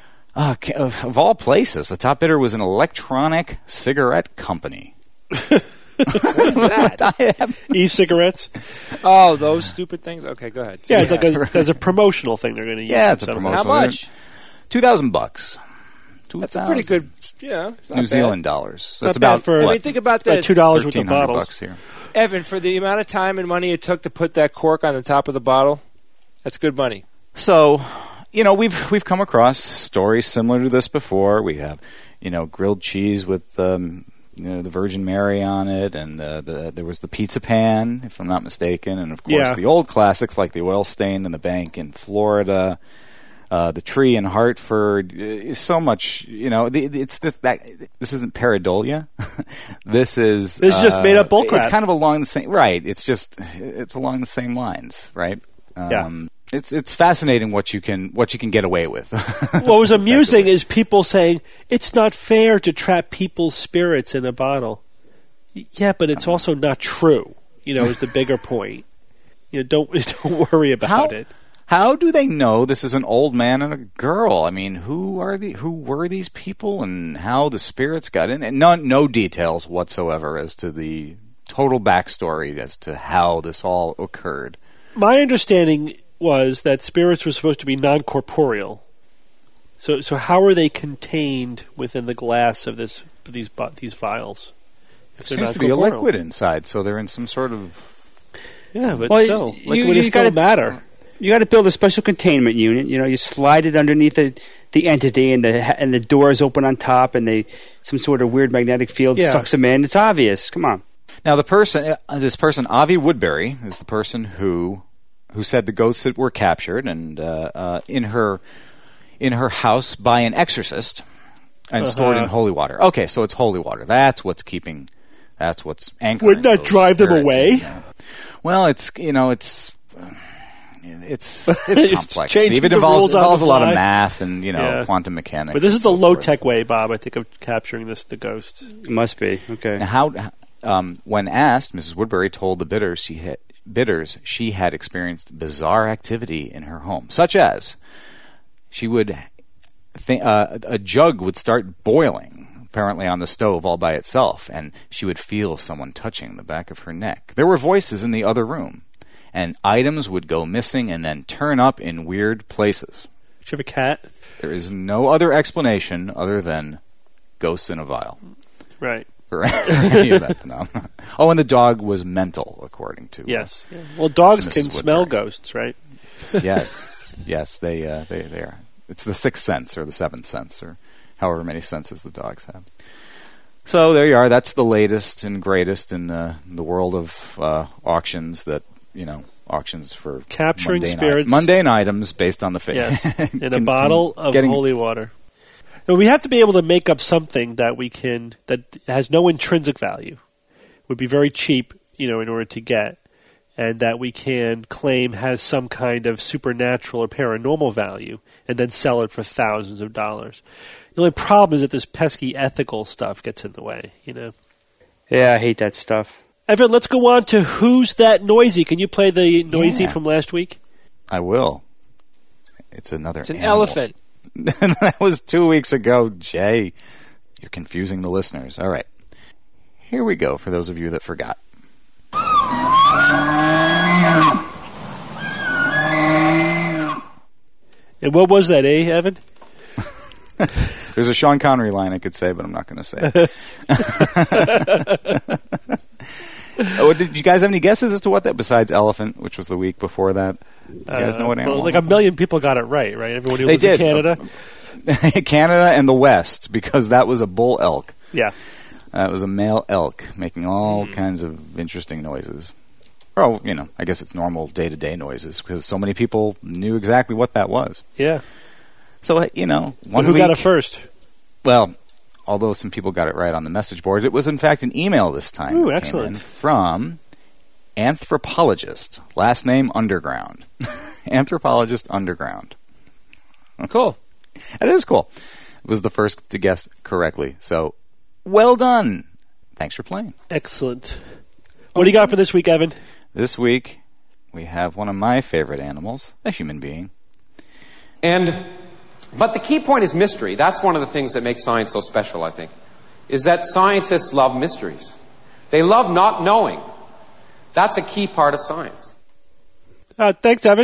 of all places, the top bidder was an electronic cigarette company. What is that? E-cigarettes? Oh, those stupid things? Okay, go ahead. Yeah, it's like there's a promotional thing they're going to use. Yeah, it's a promotional. How much? $2,000. That's a pretty good, New Zealand dollars. That's about for. I mean, think about this: $2 worth of bottles. Here. Evan, for the amount of time and money it took to put that cork on the top of the bottle, that's good money. So, we've come across stories similar to this before. We have, grilled cheese with the Virgin Mary on it, and there was the pizza pan, if I'm not mistaken, and of course the old classics like the oil stain in the bank in Florida. The tree in Hartford, so much, it's this isn't pareidolia. This is just made up bullcrap. It's kind of along the same, right. It's along the same lines, right? It's fascinating what you can get away with. What was amusing is people saying it's not fair to trap people's spirits in a bottle. Yeah, but it's also not true, is the bigger point. Don't worry about it. How do they know this is an old man and a girl? I mean, who were these people, and how the spirits got in? And no details whatsoever as to the total backstory as to how this all occurred. My understanding was that spirits were supposed to be non-corporeal. So how are they contained within the glass of these vials? There seems to be a liquid inside, so they're in some sort of... Yeah, but liquid is still matter. You got to build a special containment unit. You slide it underneath the entity, and the doors open on top, and some sort of weird magnetic field sucks them in. It's obvious. Come on. Now, this person, Avi Woodbury, is the person who said the ghosts that were captured and in her house by an exorcist and stored in holy water. Okay, so it's holy water. That's what's anchoring. Wouldn't that drive them away? Well, it's complex. Steve. It involves a lot of math and quantum mechanics. But this is the low-tech way, Bob, I think, of capturing the ghosts. It must be. Okay. Now, when asked, Mrs. Woodbury told the bidders she had experienced bizarre activity in her home, such as she would a jug would start boiling, apparently on the stove all by itself, and she would feel someone touching the back of her neck. There were voices in the other room, and items would go missing and then turn up in weird places. Did you have a cat? There is no other explanation other than ghosts in a vial. Right. For any of that phenomenon. Oh, and the dog was mental, according to yes. Well, dogs to can smell ghosts, right? Yes, they are. It's the sixth sense or the seventh sense or however many senses the dogs have. So there you are. That's the latest and greatest in the world of auctions. Auctions for capturing spirits, mundane items based on the faith. Yes, in a bottle of holy water. And we have to be able to make up something that has no intrinsic value, would be very cheap, in order to get, and that we can claim has some kind of supernatural or paranormal value, and then sell it for thousands of dollars. The only problem is that this pesky ethical stuff gets in the way, Yeah, I hate that stuff. Evan, let's go on to Who's That Noisy? Can you play the noisy from last week? I will. It's an elephant. That was 2 weeks ago, Jay. You're confusing the listeners. All right. Here we go for those of you that forgot. And what was that, Evan? There's a Sean Connery line I could say, but I'm not going to say it. Did you guys have any guesses as to what that, besides elephant, which was the week before that? You guys know what animal? Like 1 million people got it right? Everyone who lives in Canada? Canada and the West, because that was a bull elk. Yeah. It was a male elk making all kinds of interesting noises. Oh, I guess it's normal day-to-day noises, because so many people knew exactly what that was. Yeah. So, who got it first? Well, although some people got it right on the message board, it was in fact an email this time. Ooh, excellent. From Anthropologist, last name Underground. Anthropologist Underground. Cool. That is cool. It was the first to guess correctly. So, well done. Thanks for playing. Excellent. What do you got for this week, Evan? This week, we have one of my favorite animals, a human being. But the key point is mystery. That's one of the things that makes science so special, I think, is that scientists love mysteries. They love not knowing. That's a key part of science. Thanks, Evan.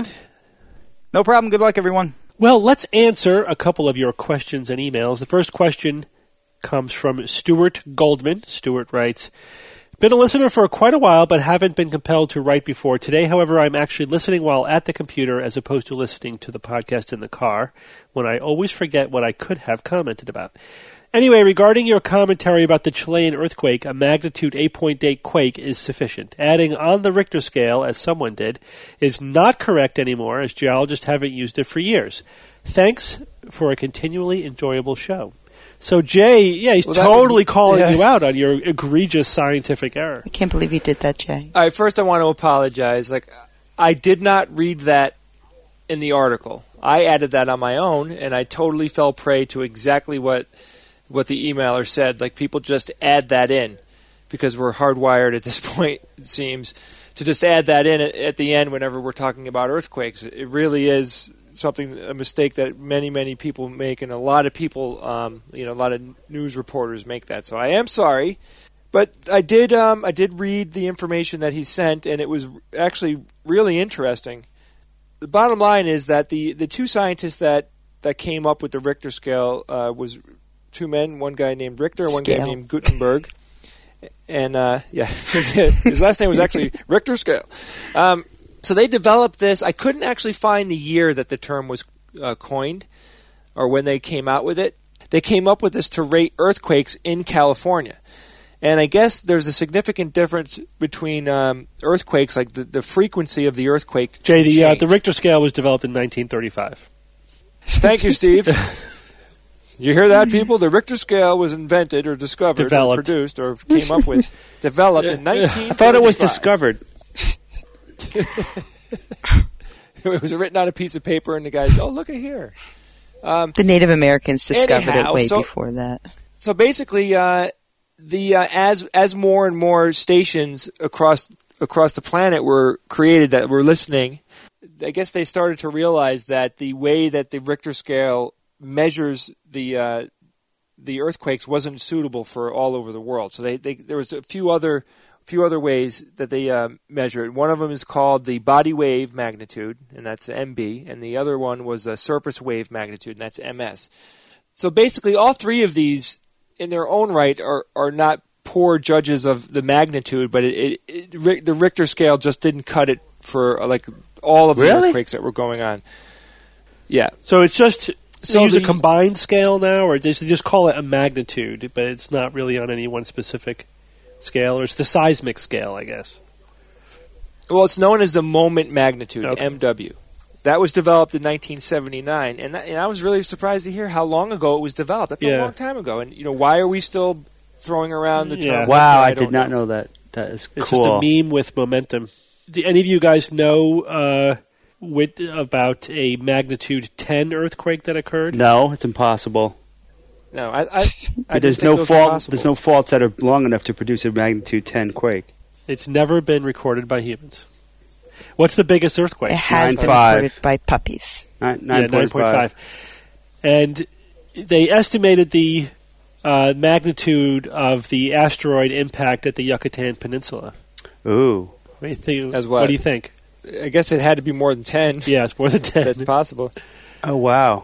No problem. Good luck, everyone. Well, let's answer a couple of your questions and emails. The first question comes from Stuart Goldman. Stuart writes, been a listener for quite a while, but haven't been compelled to write before. Today, however, I'm actually listening while at the computer as opposed to listening to the podcast in the car, when I always forget what I could have commented about. Anyway, regarding your commentary about the Chilean earthquake, a magnitude 8.8 quake is sufficient. Adding on the Richter scale, as someone did, is not correct anymore, as geologists haven't used it for years. Thanks for a continually enjoyable show. So, Jay, he's totally calling you out on your egregious scientific error. I can't believe you did that, Jay. All right, first I want to apologize. I did not read that in the article. I added that on my own, and I totally fell prey to exactly what the emailer said. People just add that in because we're hardwired at this point, it seems, to just add that in at the end whenever we're talking about earthquakes. It really is a mistake that many, many people make, and a lot of people, a lot of news reporters make that. So I am sorry, but I did read the information that he sent, and it was actually really interesting. The bottom line is that the two scientists that came up with the Richter scale was two men, one guy named Richter and one guy named Gutenberg. And, his last name was actually Richter scale. So they developed this. I couldn't actually find the year that the term was coined or when they came out with it. They came up with this to rate earthquakes in California. And I guess there's a significant difference between earthquakes, like the frequency of the earthquake. Jay, the Richter scale was developed in 1935. Thank you, Steve. You hear that, people? The Richter scale was invented or discovered or produced or came up with, developed in 1935. I thought it was discovered. It was written on a piece of paper, and the guys, look at here. The Native Americans discovered it way before that. So basically, as more and more stations across the planet were created that were listening, I guess they started to realize that the way that the Richter scale measures the the earthquakes wasn't suitable for all over the world. So there was a few other ways that they measure it. One of them is called the body wave magnitude, and that's MB, and the other one was a surface wave magnitude, and that's MS. So basically, all three of these, in their own right, are not poor judges of the magnitude, but the Richter scale just didn't cut it for like all of the earthquakes that were going on. Yeah. So it's just use a combined scale now, or they just call it a magnitude, but it's not really on any one specific scale, or it's the seismic scale, I guess. Well, it's known as the moment magnitude, MW. That was developed in 1979, and I was really surprised to hear how long ago it was developed. That's a long time ago, and why are we still throwing around the term? Wow, I did not know that. That is cool. It's just a meme with momentum. Do any of you guys know about a magnitude 10 earthquake that occurred? No, it's impossible. No, I there's no fault. There's no faults that are long enough to produce a magnitude 10 quake. It's never been recorded by humans. What's the biggest earthquake? It has been recorded by puppies. 9.5. And they estimated the magnitude of the asteroid impact at the Yucatan Peninsula. Ooh. What do you think? As what do you think? I guess it had to be more than 10. Yeah, it's more than 10. That's possible. Oh, wow.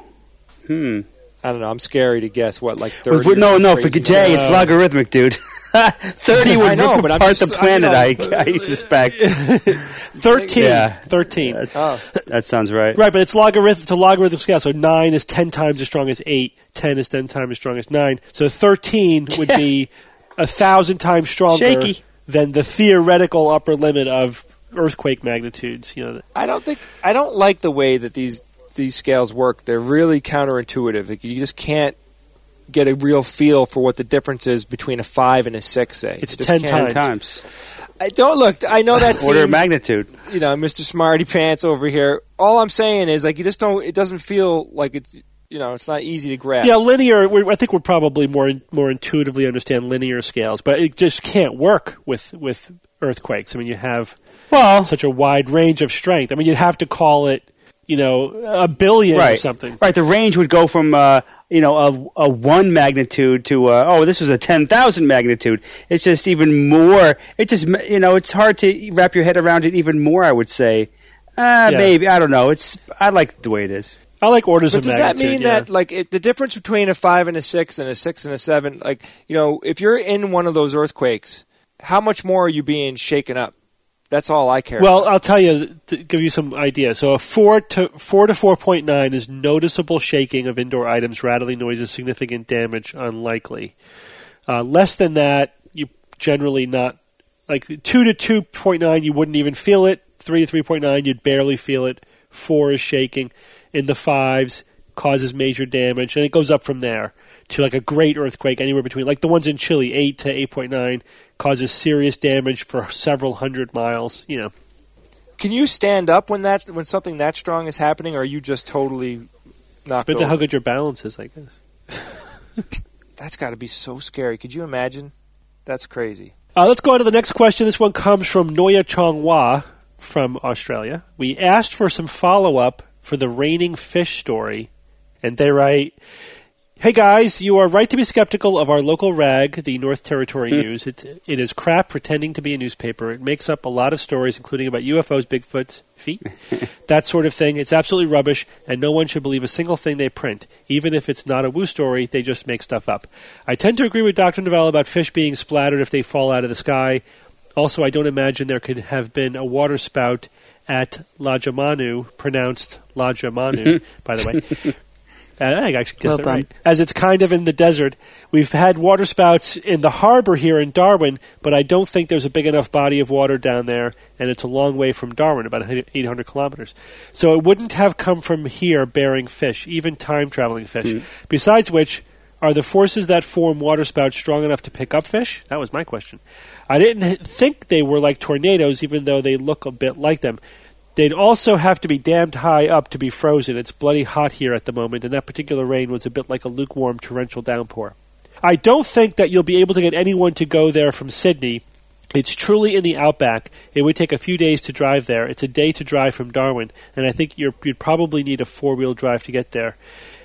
I don't know. I'm scary to guess, like 30? No, for Jay, it's logarithmic, dude. 30 would rip apart the planet, I suspect. 13. Yeah. 13. That sounds right. Right, but it's a logarithmic scale, so 9 is 10 times as strong as 8, 10 is 10 times as strong as 9. So 13 would be 1,000 times stronger than the theoretical upper limit of earthquake magnitudes. I don't like the way that these scales work. They're really counterintuitive. You just can't get a real feel for what the difference is between a 5 and a 6, say. It's 10 times. I know that seems, order of magnitude. Mr. Smarty Pants over here. All I'm saying is, you just don't. It doesn't feel like it's. It's not easy to grasp. Yeah, linear. I think we're probably more intuitively understand linear scales, but it just can't work with earthquakes. I mean, you have such a wide range of strength. I mean, you'd have to call it, a billion or something. Right. The range would go from a 1 magnitude to this was a 10,000 magnitude. It's just even more. It just it's hard to wrap your head around it even more. I would say, maybe I don't know. I like the way it is. I like orders of magnitude. Does that mean that the difference between a 5 and a 6 and a 6 and a 7, if you're in one of those earthquakes, how much more are you being shaken up? That's all I care about. Well, I'll tell you, to give you some idea. So a 4 to 4.9 is noticeable shaking of indoor items, rattling noises, significant damage, unlikely. Less than that, you generally not. Like 2 to 2.9, you wouldn't even feel it. 3 to 3.9, you'd barely feel it. 4 is shaking. In the 5s, causes major damage, and it goes up from there to like a great earthquake, anywhere between, like the ones in Chile, 8 to 8.9, causes serious damage for several hundred miles. Can you stand up when something that strong is happening, or are you just totally knocked Depends over? on how good your balance is, I guess. That's got to be so scary. Could you imagine? That's crazy. Let's go on to the next question. This one comes from Noya Chong-Hwa from Australia. We asked for some follow-up for the raining fish story, and they write, "Hey guys, you are right to be skeptical of our local rag, the North Territory News. It is crap pretending to be a newspaper. It makes up a lot of stories, including about UFOs, Bigfoots, feet, that sort of thing. It's absolutely rubbish, and no one should believe a single thing they print. Even if it's not a woo story, they just make stuff up. I tend to agree with Dr. Novell about fish being splattered if they fall out of the sky. Also, I don't imagine there could have been a water spout at Lajamanu, pronounced Lajamanu, by the way. I actually guessed it right. As it's kind of in the desert. We've had water spouts in the harbor here in Darwin, but I don't think there's a big enough body of water down there, and it's a long way from Darwin, about 800 kilometers. So it wouldn't have come from here bearing fish, even time-traveling fish. Besides which, are the forces that form waterspouts strong enough to pick up fish? That was my question. I didn't think they were like tornadoes, even though they look a bit like them. They'd also have to be damned high up to be frozen. It's bloody hot here at the moment, and that particular rain was a bit like a lukewarm torrential downpour. I don't think that you'll be able to get anyone to go there from Sydney. It's truly in the outback. It would take a few days to drive there. It's a day to drive from Darwin, and I think you'd probably need a 4-wheel drive to get there.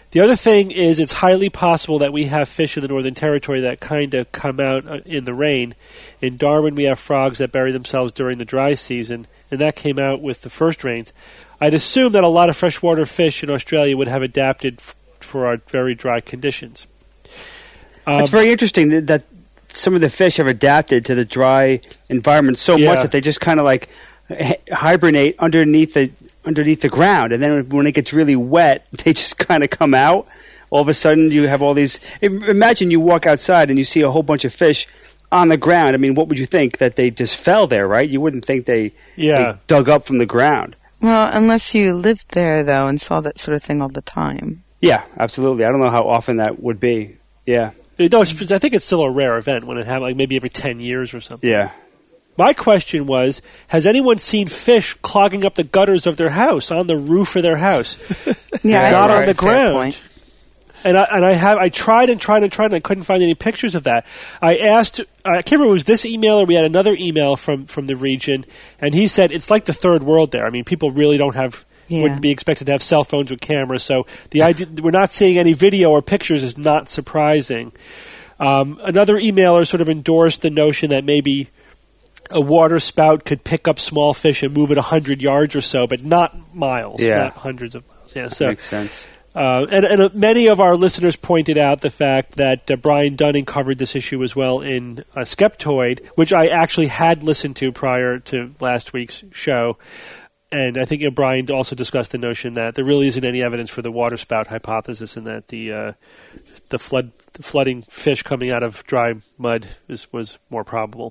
The other thing is it's highly possible that we have fish in the Northern Territory that kind of come out in the rain. In Darwin, we have frogs that bury themselves during the dry season, and that came out with the first rains. I'd assume that a lot of freshwater fish in Australia would have adapted for our very dry conditions. It's very interesting that some of the fish have adapted to the dry environment so much that they just kind of like hibernate underneath the ground, and then when it gets really wet, they just kind of come out. All of a sudden, you have all these. Imagine you walk outside and you see a whole bunch of fish on the ground. I mean, what would you think? That they just fell there, right? You wouldn't think they dug up from the ground. Well, unless you lived there, though, and saw that sort of thing all the time. Yeah, absolutely. I don't know how often that would be. Yeah. No, I think it's still a rare event when it happens, like maybe every 10 years or something. Yeah. My question was, has anyone seen fish clogging up the gutters of their house, on the roof of their house? Not on the ground. And I tried and I couldn't find any pictures of that. I asked, I can't remember if it was this email or we had another email from the region, and he said it's like the third world there. I mean, people really don't have, wouldn't be expected to have cell phones with cameras, so the idea we're not seeing any video or pictures is not surprising. Another emailer sort of endorsed the notion that maybe a water spout could pick up small fish and move it 100 yards or so, but not miles, not hundreds of miles. Yeah, so makes sense. And many of our listeners pointed out the fact that Brian Dunning covered this issue as well in Skeptoid, which I actually had listened to prior to last week's show. And I think Brian also discussed the notion that there really isn't any evidence for the water spout hypothesis, and that the flooding fish coming out of dry mud was more probable.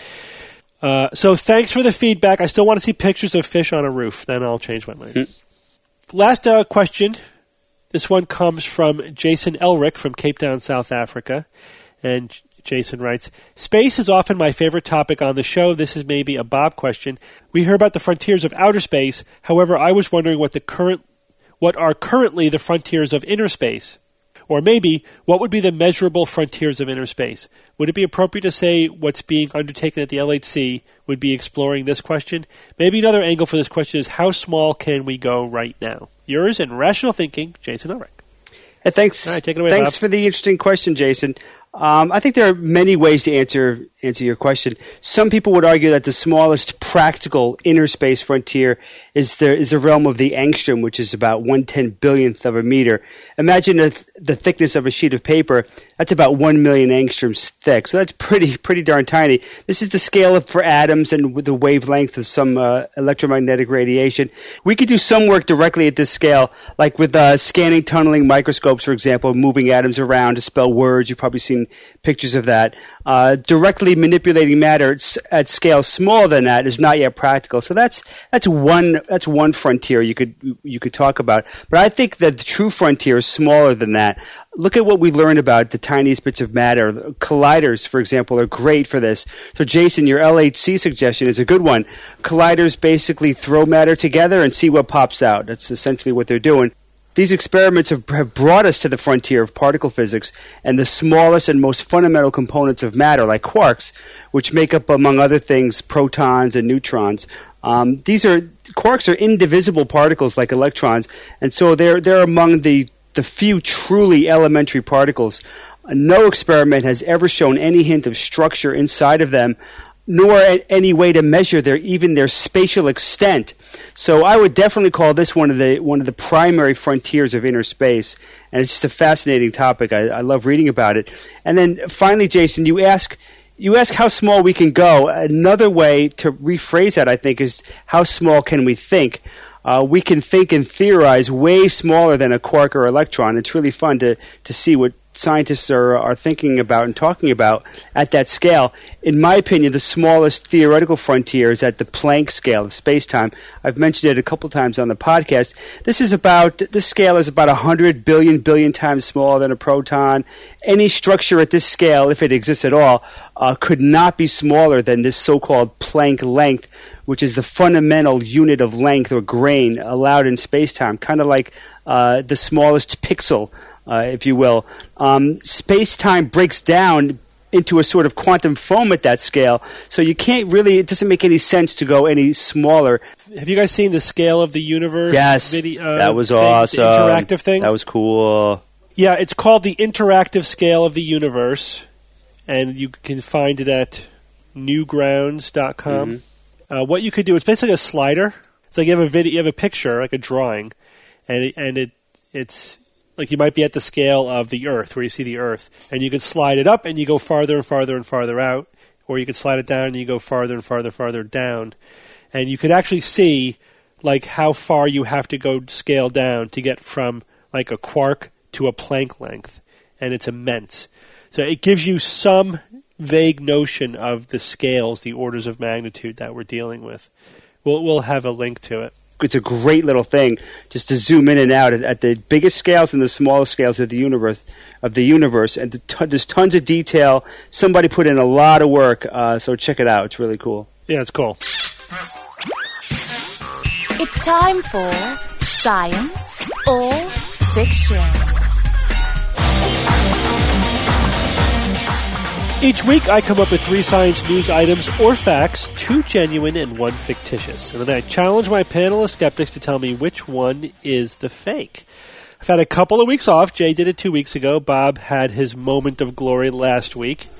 So thanks for the feedback. I still want to see pictures of fish on a roof. Then I'll change my mind. Last question. This one comes from Jason Elric from Cape Town, South Africa. And Jason writes, space is often my favorite topic on the show. This is maybe a Bob question. We hear about the frontiers of outer space. However, I was wondering what are currently the frontiers of inner space. Or maybe, what would be the measurable frontiers of inner space? Would it be appropriate to say what's being undertaken at the LHC would be exploring this question? Maybe another angle for this question is, how small can we go right now? Yours in Rational Thinking, Jason Elric. Hey, thanks. All right, take it away, thanks Bob. for the interesting question, Jason. I think there are many ways to answer your question. Some people would argue that the smallest practical inner space frontier is the realm of the angstrom, which is about 1/10 billionth of a meter. Imagine the thickness of a sheet of paper. That's about 1 million angstroms thick. So that's pretty darn tiny. This is the scale for atoms and with the wavelength of some electromagnetic radiation. We could do some work directly at this scale, like with scanning tunneling microscopes, for example, moving atoms around to spell words. You've probably seen pictures of that. Directly manipulating matter at scale smaller than that is not yet practical. So that's one frontier you could talk about. But I think that the true frontier is smaller than that. Look at what we learned about the tiniest bits of matter. Colliders, for example, are great for this. So, Jason, your LHC suggestion is a good one. Colliders basically throw matter together and see what pops out. That's essentially what they're doing. These experiments have brought us to the frontier of particle physics and the smallest and most fundamental components of matter, like quarks, which make up, among other things, protons and neutrons. Quarks are indivisible particles like electrons, and so they're among the few truly elementary particles. No experiment has ever shown any hint of structure inside of them, nor any way to measure their spatial extent. So I would definitely call this one of the primary frontiers of inner space, and it's just a fascinating topic. I love reading about it. And then finally, Jason, you ask how small we can go. Another way to rephrase that, I think, is how small can we think? We can think and theorize way smaller than a quark or electron. It's really fun to see what scientists are thinking about and talking about at that scale. In my opinion, the smallest theoretical frontier is at the Planck scale of space-time. I've mentioned it a couple times on the podcast. This scale is about 100 billion times smaller than a proton. Any structure at this scale, if it exists at all, could not be smaller than this so-called Planck length, which is the fundamental unit of length or grain allowed in space-time, kind of like the smallest pixel, if you will. Space-time breaks down into a sort of quantum foam at that scale. So you can't really, it doesn't make any sense to go any smaller. Have you guys seen the Scale of the Universe? Yes, that was awesome. The interactive thing? That was cool. Yeah, it's called the Interactive Scale of the Universe, and you can find it at newgrounds.com. What you could do, it's basically a slider. It's like you have a video, you have a picture, like a drawing, and it's like you might be at the scale of the Earth, where you see the Earth, and you can slide it up, and you go farther and farther and farther out, or you can slide it down, and you go farther and farther down, and you could actually see like how far you have to go scale down to get from like a quark to a Planck length, and it's immense. So it gives you some vague notion of the scales, the orders of magnitude that we're dealing with. We'll have a link to it. It's a great little thing just to zoom in and out at the biggest scales and the smallest scales of the universe. And there's tons of detail. Somebody put in a lot of work, so check it out. It's really cool. Yeah, it's cool. It's time for Science or Fiction. Each week, I come up with 3 science news items or facts, 2 genuine and 1 fictitious. And then I challenge my panel of skeptics to tell me which one is the fake. I've had a couple of weeks off. Jay did it 2 weeks ago. Bob had his moment of glory last week.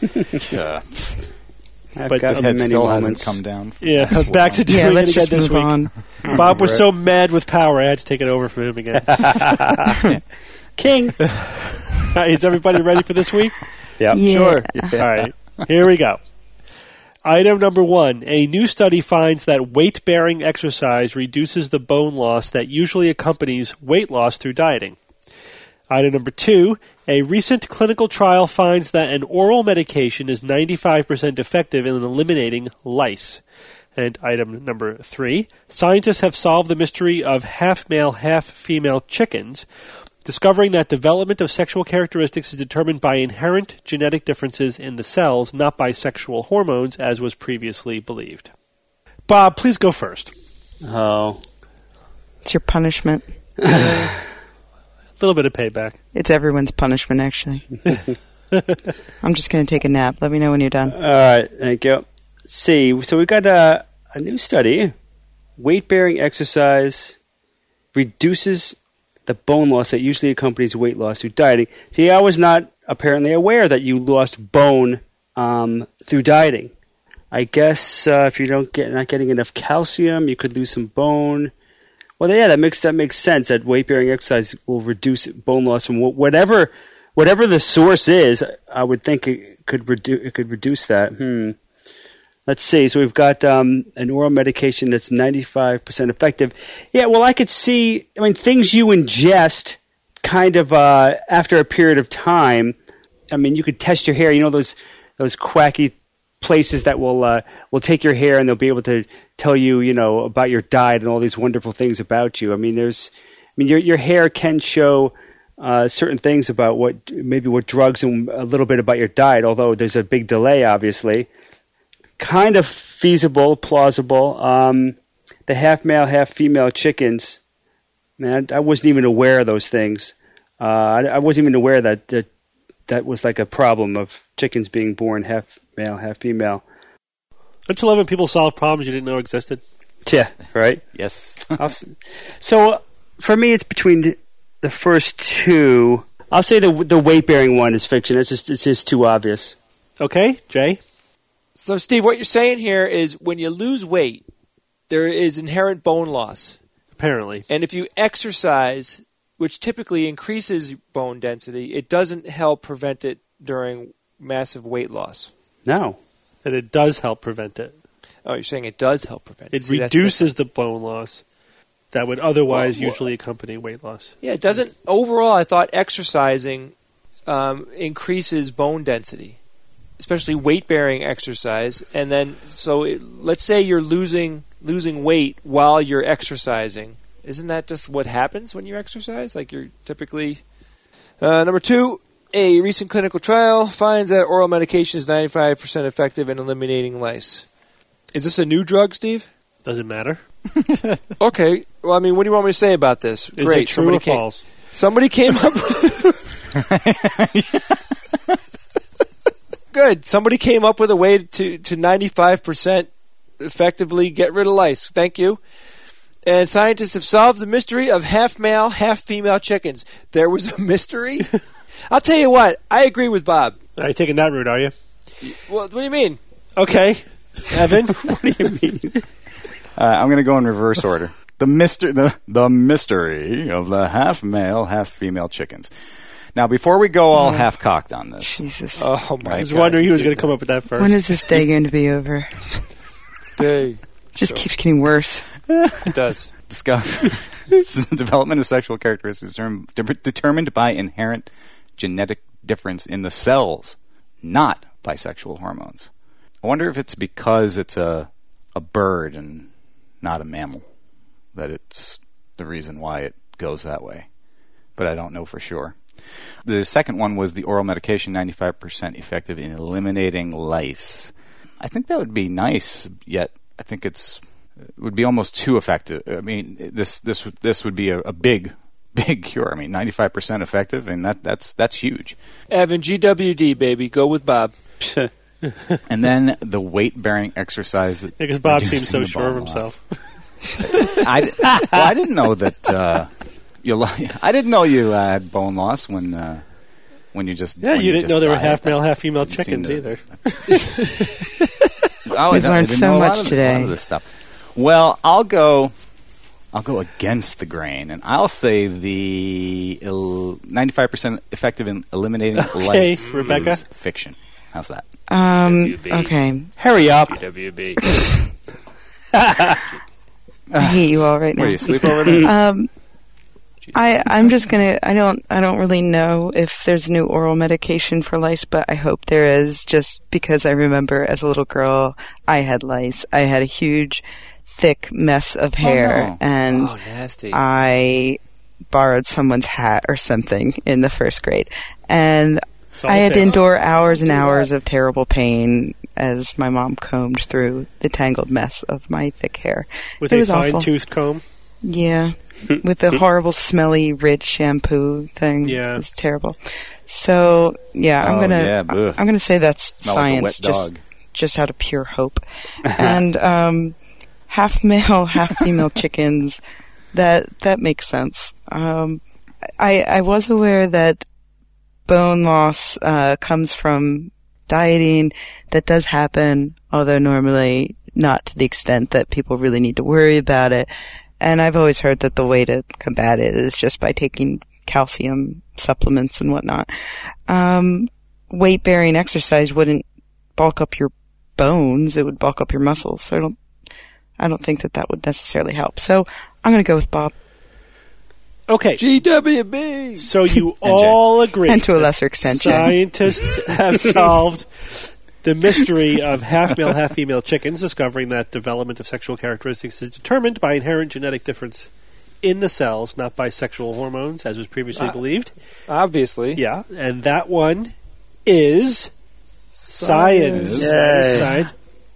But his head still hasn't come down. Yeah, back to doing it again this week. On. Bob was so mad with power, I had to take it over from him again. King. Is everybody ready for this week? Yep. Yeah. Sure. All right. Here we go. Item number 1. A new study finds that weight-bearing exercise reduces the bone loss that usually accompanies weight loss through dieting. Item number 2. A recent clinical trial finds that an oral medication is 95% effective in eliminating lice. And item number 3. Scientists have solved the mystery of half-male, half-female chickens, discovering that development of sexual characteristics is determined by inherent genetic differences in the cells, not by sexual hormones, as was previously believed. Bob, please go first. Oh. It's your punishment. A little bit of payback. It's everyone's punishment, actually. I'm just going to take a nap. Let me know when you're done. All right. Thank you. Let's see. So we've got a new study. Weight-bearing exercise reduces the bone loss that usually accompanies weight loss through dieting. See, I was not apparently aware that you lost bone through dieting. I guess if you're not getting enough calcium, you could lose some bone. Well, yeah, that makes sense. That weight-bearing exercise will reduce bone loss from whatever the source is. I would think it could reduce that. Let's see. So we've got an oral medication that's 95% effective. Yeah, well, I could see, things you ingest kind of after a period of time. You could test your hair. You know those quacky places that will take your hair and they'll be able to tell you, about your diet and all these wonderful things about you. Your hair can show certain things about what drugs and a little bit about your diet, although there's a big delay, obviously. Kind of feasible, plausible. The half-male, half-female chickens, man, I wasn't even aware of those things. I wasn't even aware that was like a problem of chickens being born half-male, half-female. Don't you love when people solve problems you didn't know existed? Yeah, right? Yes. So, for me, it's between the first two. I'll say the weight-bearing one is fiction. It's just too obvious. Okay, Jay? So, Steve, what you're saying here is when you lose weight, there is inherent bone loss. Apparently. And if you exercise, which typically increases bone density, it doesn't help prevent it during massive weight loss. No. And it does help prevent it. Oh, you're saying it does help prevent it. It reduces the bone loss that would otherwise usually accompany weight loss. Yeah, it doesn't. Overall, I thought exercising increases bone density, especially weight-bearing exercise. And then, let's say you're losing weight while you're exercising. Isn't that just what happens when you exercise? Like you're typically... Number 2, a recent clinical trial finds that oral medication is 95% effective in eliminating lice. Is this a new drug, Steve? Doesn't matter. Okay. Well, what do you want me to say about this? Is it true or false? Somebody came up with... good. Somebody came up with a way to 95% effectively get rid of lice. Thank you. And scientists have solved the mystery of half male, half female chickens. There was a mystery? I'll tell you what. I agree with Bob. Are you taking that route, are you? Well, what do you mean? Okay. Evan, what do you mean? I'm going to go in reverse order. The mystery of the half male, half female chickens. Now, before we go all half cocked on this, Jesus. Oh my! I was wondering who was going to come up with that first. When is this day going to be over? Day. Just keeps getting worse. It does. The development of sexual characteristics determined by inherent genetic difference in the cells, not by sexual hormones. I wonder if it's because it's a bird and not a mammal that it's the reason why it goes that way. But I don't know for sure. The second one was the oral medication, 95% effective in eliminating lice. I think that would be nice, yet I think it would be almost too effective. I mean, this would be a big cure. I mean, 95% effective, and that's huge. Evan, GWD, baby. Go with Bob. And then the weight-bearing exercise. Because Bob seems so sure of himself. I didn't know that I didn't know you had bone loss when you just you didn't know there were half male, half female chickens either. We've learned so much today. A lot of this stuff. Well, I'll go against the grain, and I'll say the 95% effective in eliminating lice Rebecca? is fiction. How's that? Okay. Hurry up. GWB. I hate you all right now. Where, you sleep over there? I'm just gonna. I don't really know if there's new oral medication for lice, but I hope there is. Just because I remember as a little girl, I had lice. I had a huge, thick mess of hair, and nasty. I borrowed someone's hat or something in the first grade, and I had to endure hours and hours of terrible pain as my mom combed through the tangled mess of my thick hair. With a fine-toothed comb? Yeah. With the horrible, smelly, rich shampoo thing. Yeah. It's terrible. So, yeah, I'm gonna say that's Smell science, like a wet dog. just out of pure hope. And half male, half female chickens, that makes sense. I was aware that bone loss comes from dieting. That does happen, although normally not to the extent that people really need to worry about it. And I've always heard that the way to combat it is just by taking calcium supplements and whatnot. Weight-bearing exercise wouldn't bulk up your bones; it would bulk up your muscles. So I don't think that would necessarily help. So I'm going to go with Bob. Okay. GWB. So you all agree, and to a lesser extent, scientists have solved the mystery of half male, half female chickens, discovering that development of sexual characteristics is determined by inherent genetic difference in the cells, not by sexual hormones, as was previously believed. Obviously. Yeah, and that one is science. Science.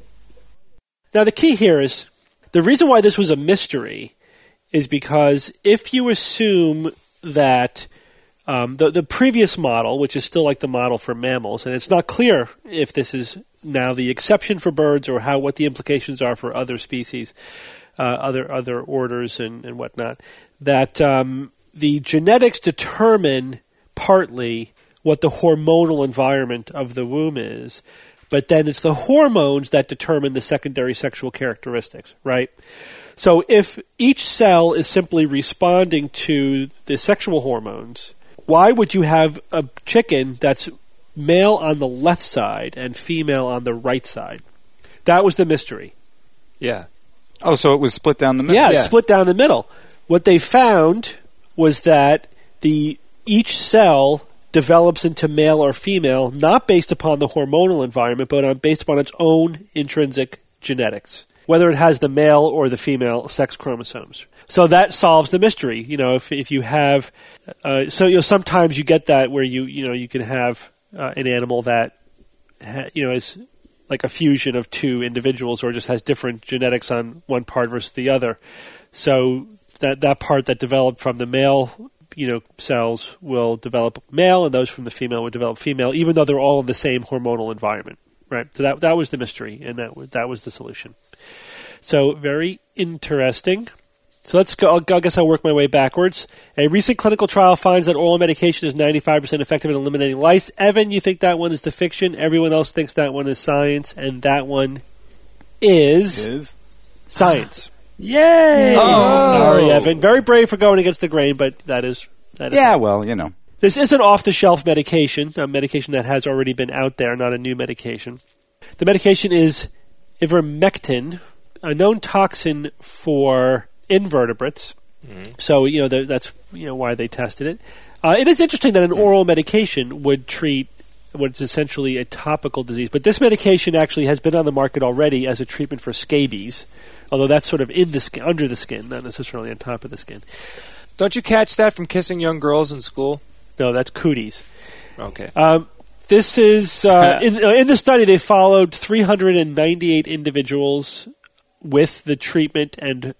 Now, the key here is, the reason why this was a mystery is because if you assume that the previous model, which is still like the model for mammals, and it's not clear if this is now the exception for birds or what the implications are for other species, other orders and whatnot, that the genetics determine partly what the hormonal environment of the womb is, but then it's the hormones that determine the secondary sexual characteristics, right? So if each cell is simply responding to the sexual hormones, why would you have a chicken that's male on the left side and female on the right side? That was the mystery. Yeah. Oh, so it was split down the middle? Yeah, it's split down the middle. What they found was that each cell develops into male or female, not based upon the hormonal environment, but based upon its own intrinsic genetics, whether it has the male or the female sex chromosomes. So that solves the mystery. You know, if you have, sometimes you get that where you can have an animal that is like a fusion of two individuals, or just has different genetics on one part versus the other. So that part that developed from the male cells will develop male, and those from the female will develop female, even though they're all in the same hormonal environment, right? So that was the mystery, and that was the solution. So very interesting. So let's go. I guess I'll work my way backwards. A recent clinical trial finds that oral medication is 95% effective in eliminating lice. Evan, you think that one is the fiction. Everyone else thinks that one is science, and that one is science. Yay! Oh. Sorry, Evan. Very brave for going against the grain, but that is. Yeah, well, This is an off-the-shelf medication, a medication that has already been out there, not a new medication. The medication is ivermectin, a known toxin for invertebrates. Mm-hmm. So, that's why they tested it. It is interesting that an oral medication would treat what's essentially a topical disease. But this medication actually has been on the market already as a treatment for scabies, although that's sort of in the skin, under the skin, not necessarily on top of the skin. Don't you catch that from kissing young girls in school? No, that's cooties. Okay. This is in the study they followed 398 individuals with the treatment and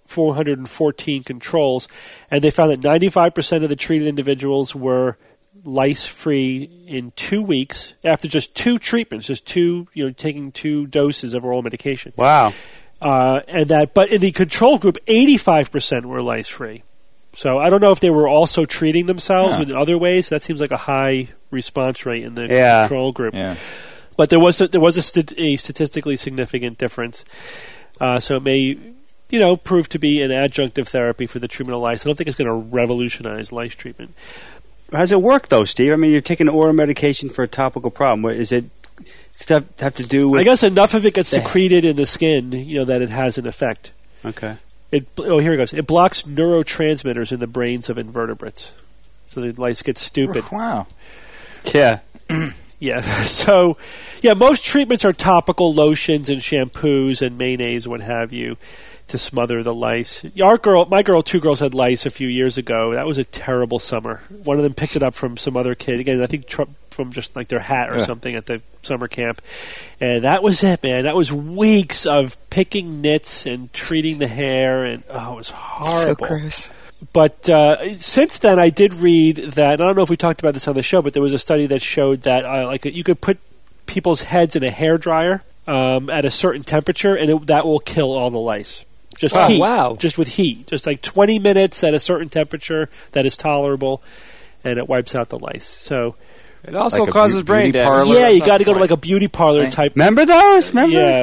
414 controls, and they found that 95% of the treated individuals were lice-free in 2 weeks after just 2 treatments, taking 2 doses of oral medication. Wow. But in the control group, 85% were lice-free. So I don't know if they were also treating themselves in other ways. That seems like a high response rate in the control group. Yeah. But there was a statistically significant difference. So it may, prove to be an adjunctive therapy for the treatment of lice. I don't think it's going to revolutionize lice treatment. How does it work, though, Steve? I mean, you're taking oral medication for a topical problem. What is it? Does it have to do with? I guess enough of it gets secreted in the skin, that it has an effect. Okay. Here it goes. It blocks neurotransmitters in the brains of invertebrates, so the lice get stupid. Wow. Yeah. Yeah. So, most treatments are topical lotions and shampoos and mayonnaise, what have you, to smother the lice. My 2 girls had lice a few years ago. That was a terrible summer. One of them picked it up from some other kid. Again, I think from just like their hat or something at the summer camp. And that was it, man. That was weeks of picking nits and treating the hair, and it was horrible. So gross. But since then, I did read that, and I don't know if we talked about this on the show, but there was a study that showed that you could put people's heads in a hairdryer at a certain temperature, and that will kill all the lice. Just heat. Wow. Just with heat. Just like 20 minutes at a certain temperature that is tolerable, and it wipes out the lice. So it also causes brain damage. Yeah, you got to go to like a beauty parlor type. Remember those?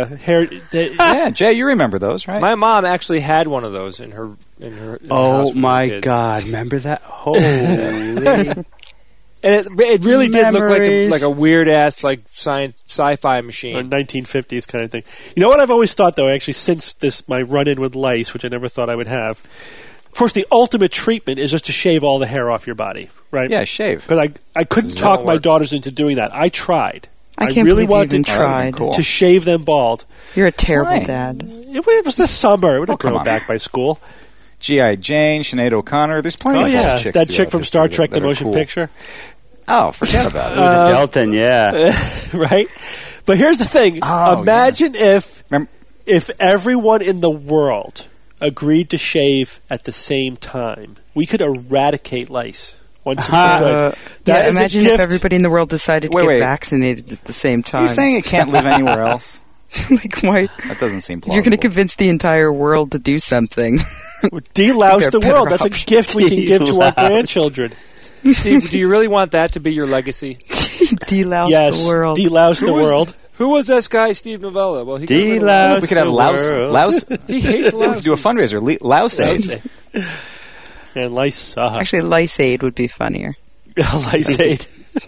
Yeah. Jay, you remember those, right? My mom actually had one of those in her oh my God! Remember that? Holy! And it really did look like a weird ass like sci-fi machine, or 1950s kind of thing. You know what I've always thought though, actually, since my run-in with lice, which I never thought I would have. Of course, the ultimate treatment is just to shave all the hair off your body, right? Yeah, shave. Because I couldn't talk my daughters into doing that. I tried. I can't really believe you even tried tried to shave them bald. You're a terrible dad. It was the summer. It would have grown back by school. G.I. Jane, Sinead O'Connor. There's plenty of bald chicks. That chick from Star Trek, the motion picture. Oh, forget about it. Delton, yeah. Right? But here's the thing. Imagine if everyone in the world agreed to shave at the same time. We could eradicate lice once and for good. Imagine if everybody in the world decided to get vaccinated at the same time. You're saying it can't live anywhere else? Like, why? That doesn't seem plausible. You're going to convince the entire world to do something. Delouse the world. That's a gift we can give to our grandchildren. Steve, do you really want that to be your legacy? Delouse the world. Delouse the world. Who was this guy, Steve Novella? Well, he delouse. We could have Louse. He hates louse. We could do a fundraiser. Louse Aid. And lice suck. Actually, Lice Aid would be funnier. Lice Aid.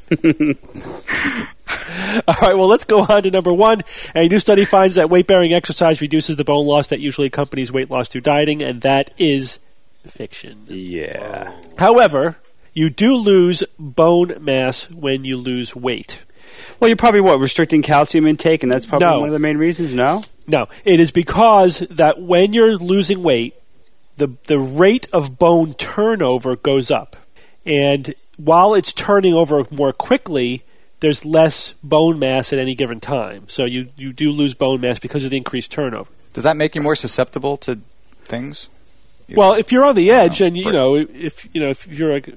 All right, well, let's go on to number 1. A new study finds that weight-bearing exercise reduces the bone loss that usually accompanies weight loss through dieting, and that is fiction. Yeah. However, you do lose bone mass when you lose weight. Well, you're probably, restricting calcium intake, and that's probably one of the main reasons, no? No. It is because that when you're losing weight, the rate of bone turnover goes up. And while it's turning over more quickly, there's less bone mass at any given time. So you do lose bone mass because of the increased turnover. Does that make you more susceptible to things? Well, if you're on the edge, and if you're like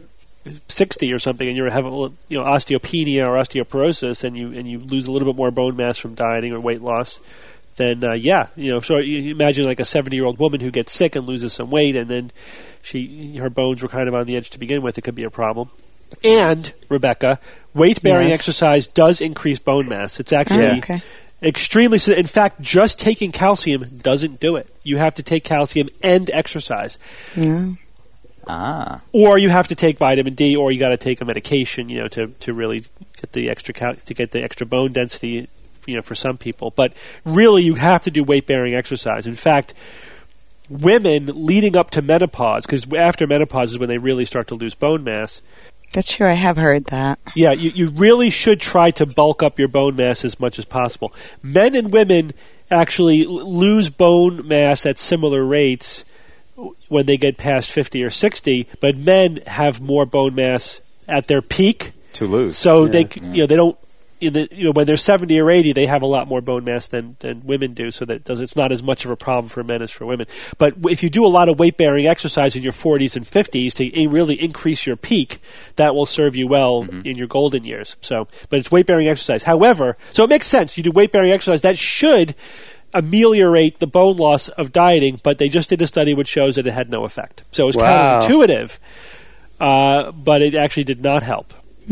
60 or something, and you have osteopenia or osteoporosis, and you lose a little bit more bone mass from dieting or weight loss, then so you imagine like a 70-year-old woman who gets sick and loses some weight, and then her bones were kind of on the edge to begin with. It could be a problem. And Rebecca, weight-bearing exercise does increase bone mass. It's actually extremely. In fact, just taking calcium doesn't do it. You have to take calcium and exercise. Yeah. Or you have to take vitamin D, or you got to take a medication, to really get the extra bone density, for some people. But really, you have to do weight-bearing exercise. In fact, women leading up to menopause, because after menopause is when they really start to lose bone mass. That's true. I have heard that. Yeah, you really should try to bulk up your bone mass as much as possible. Men and women actually lose bone mass at similar rates when they get past 50 or 60, but men have more bone mass at their peak to lose. So they don't. When they're 70 or 80, they have a lot more bone mass than women do, so that it's not as much of a problem for men as for women. But if you do a lot of weight-bearing exercise in your 40s and 50s to really increase your peak, that will serve you well in your golden years. So, but it's weight-bearing exercise. However, so it makes sense. You do weight-bearing exercise. That should ameliorate the bone loss of dieting, but they just did a study which shows that it had no effect. So it was counterintuitive, but it actually did not help.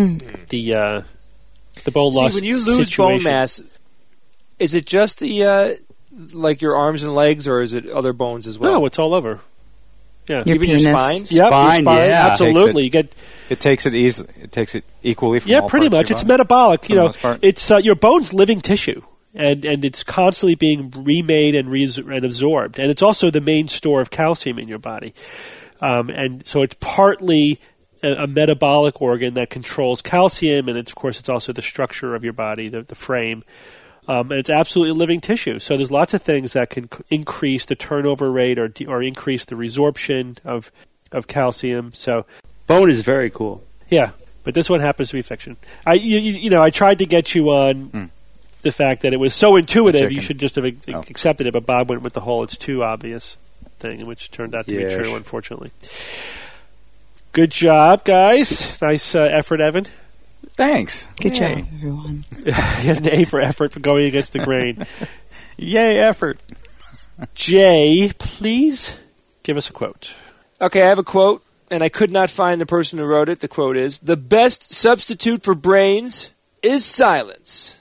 The bone loss. When you lose situation. bone mass, is it just the like your arms and legs, or is it other bones as well? No, it's all over. Yeah, even your spine. Yep, spine, your spine. Yeah, absolutely. It takes it easily. It takes it equally from all pretty parts much. of It's your body, metabolic. for the most part. It's your bone's living tissue, and it's constantly being remade and absorbed, and it's also the main store of calcium in your body, and so it's partly a metabolic organ that controls calcium, and of course it's also the structure of your body, the frame. And it's absolutely living tissue. So there's lots of things that can increase the turnover rate or increase the resorption of calcium. So bone is very cool. Yeah, but this one happens to be fiction. I tried to get you on the fact that it was so intuitive you should just have accepted it, but Bob went with the whole it's too obvious thing, which turned out to be true, unfortunately. Good job, guys. Nice effort, Evan. Thanks. Good job, everyone. Get an A for effort for going against the grain. Yay, effort. Jay, please give us a quote. Okay, I have a quote, and I could not find the person who wrote it. The quote is, "The best substitute for brains is silence."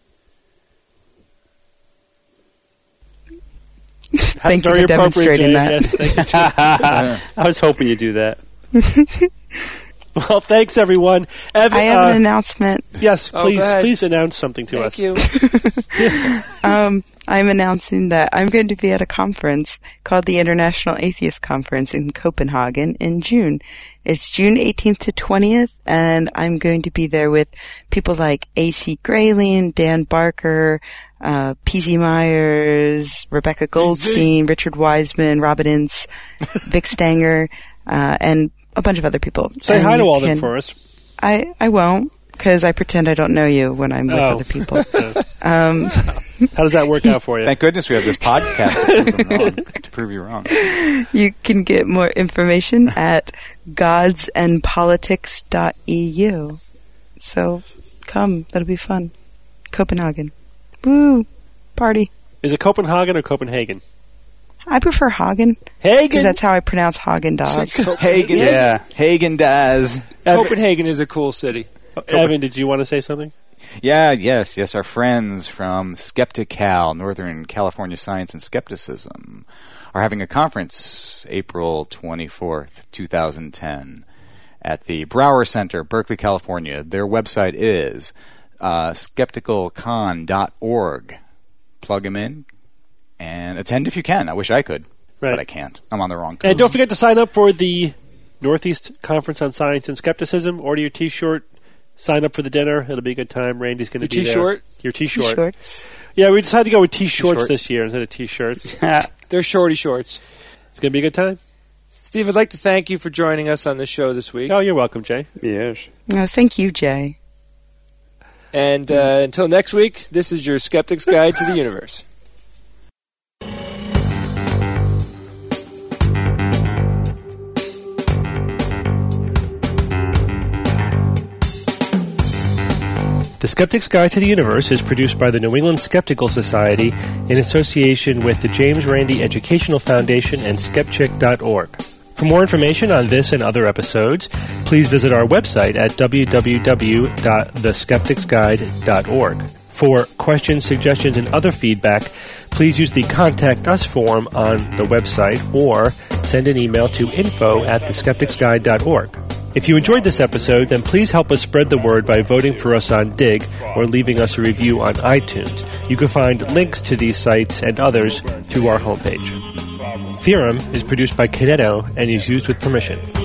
Thank you for demonstrating that. Yes, I was hoping you'd do that. Well, thanks, everyone. Evan, I have an announcement. Yes, please announce something to us. Thank you. I'm announcing that I'm going to be at a conference called the International Atheist Conference in Copenhagen in June. It's June 18th to 20th, and I'm going to be there with people like A.C. Grayling, Dan Barker, P.Z. Myers, Rebecca Goldstein, Richard Wiseman, Robin Ince, Vic Stanger, and a bunch of other people. Say hi to all of them for us. I won't, because I pretend I don't know you when I'm with other people. How does that work out for you? Thank goodness we have this podcast to prove you wrong. You can get more information at godsandpolitics.eu. So come, that'll be fun. Copenhagen. Woo! Party. Is it Copenhagen or Copenhagen? I prefer Hagen. Hagen? Because that's how I pronounce Hagen-Dazs. Hagen. Yeah. Hagen-Dazs. Copenhagen is a cool city. Evan, did you want to say something? Yes. Our friends from Skeptical, Northern California Science and Skepticism, are having a conference April 24th, 2010, at the Brower Center, Berkeley, California. Their website is skepticalcon.org. Plug them in and attend if you can. I wish I could, but I can't. I'm on the wrong coast. And don't forget to sign up for the Northeast Conference on Science and Skepticism. Order your T-shirt. Sign up for the dinner. It'll be a good time. Randy's going to be there. Your T-shirt? T-shirts. Yeah, we decided to go with T-shorts this year instead of T-shirts. They're shorty shorts. It's going to be a good time. Steve, I'd like to thank you for joining us on the show this week. Oh, you're welcome, Jay. Yes. No, thank you, Jay. And until next week, this is your Skeptic's Guide to the Universe. The Skeptic's Guide to the Universe is produced by the New England Skeptical Society in association with the James Randi Educational Foundation and Skepchick.org. For more information on this and other episodes, please visit our website at www.theskepticsguide.org. For questions, suggestions, and other feedback, please use the Contact Us form on the website or send an email to info@theskepticsguide.org. If you enjoyed this episode, then please help us spread the word by voting for us on Dig or leaving us a review on iTunes. You can find links to these sites and others through our homepage. Theorem is produced by Kineto and is used with permission.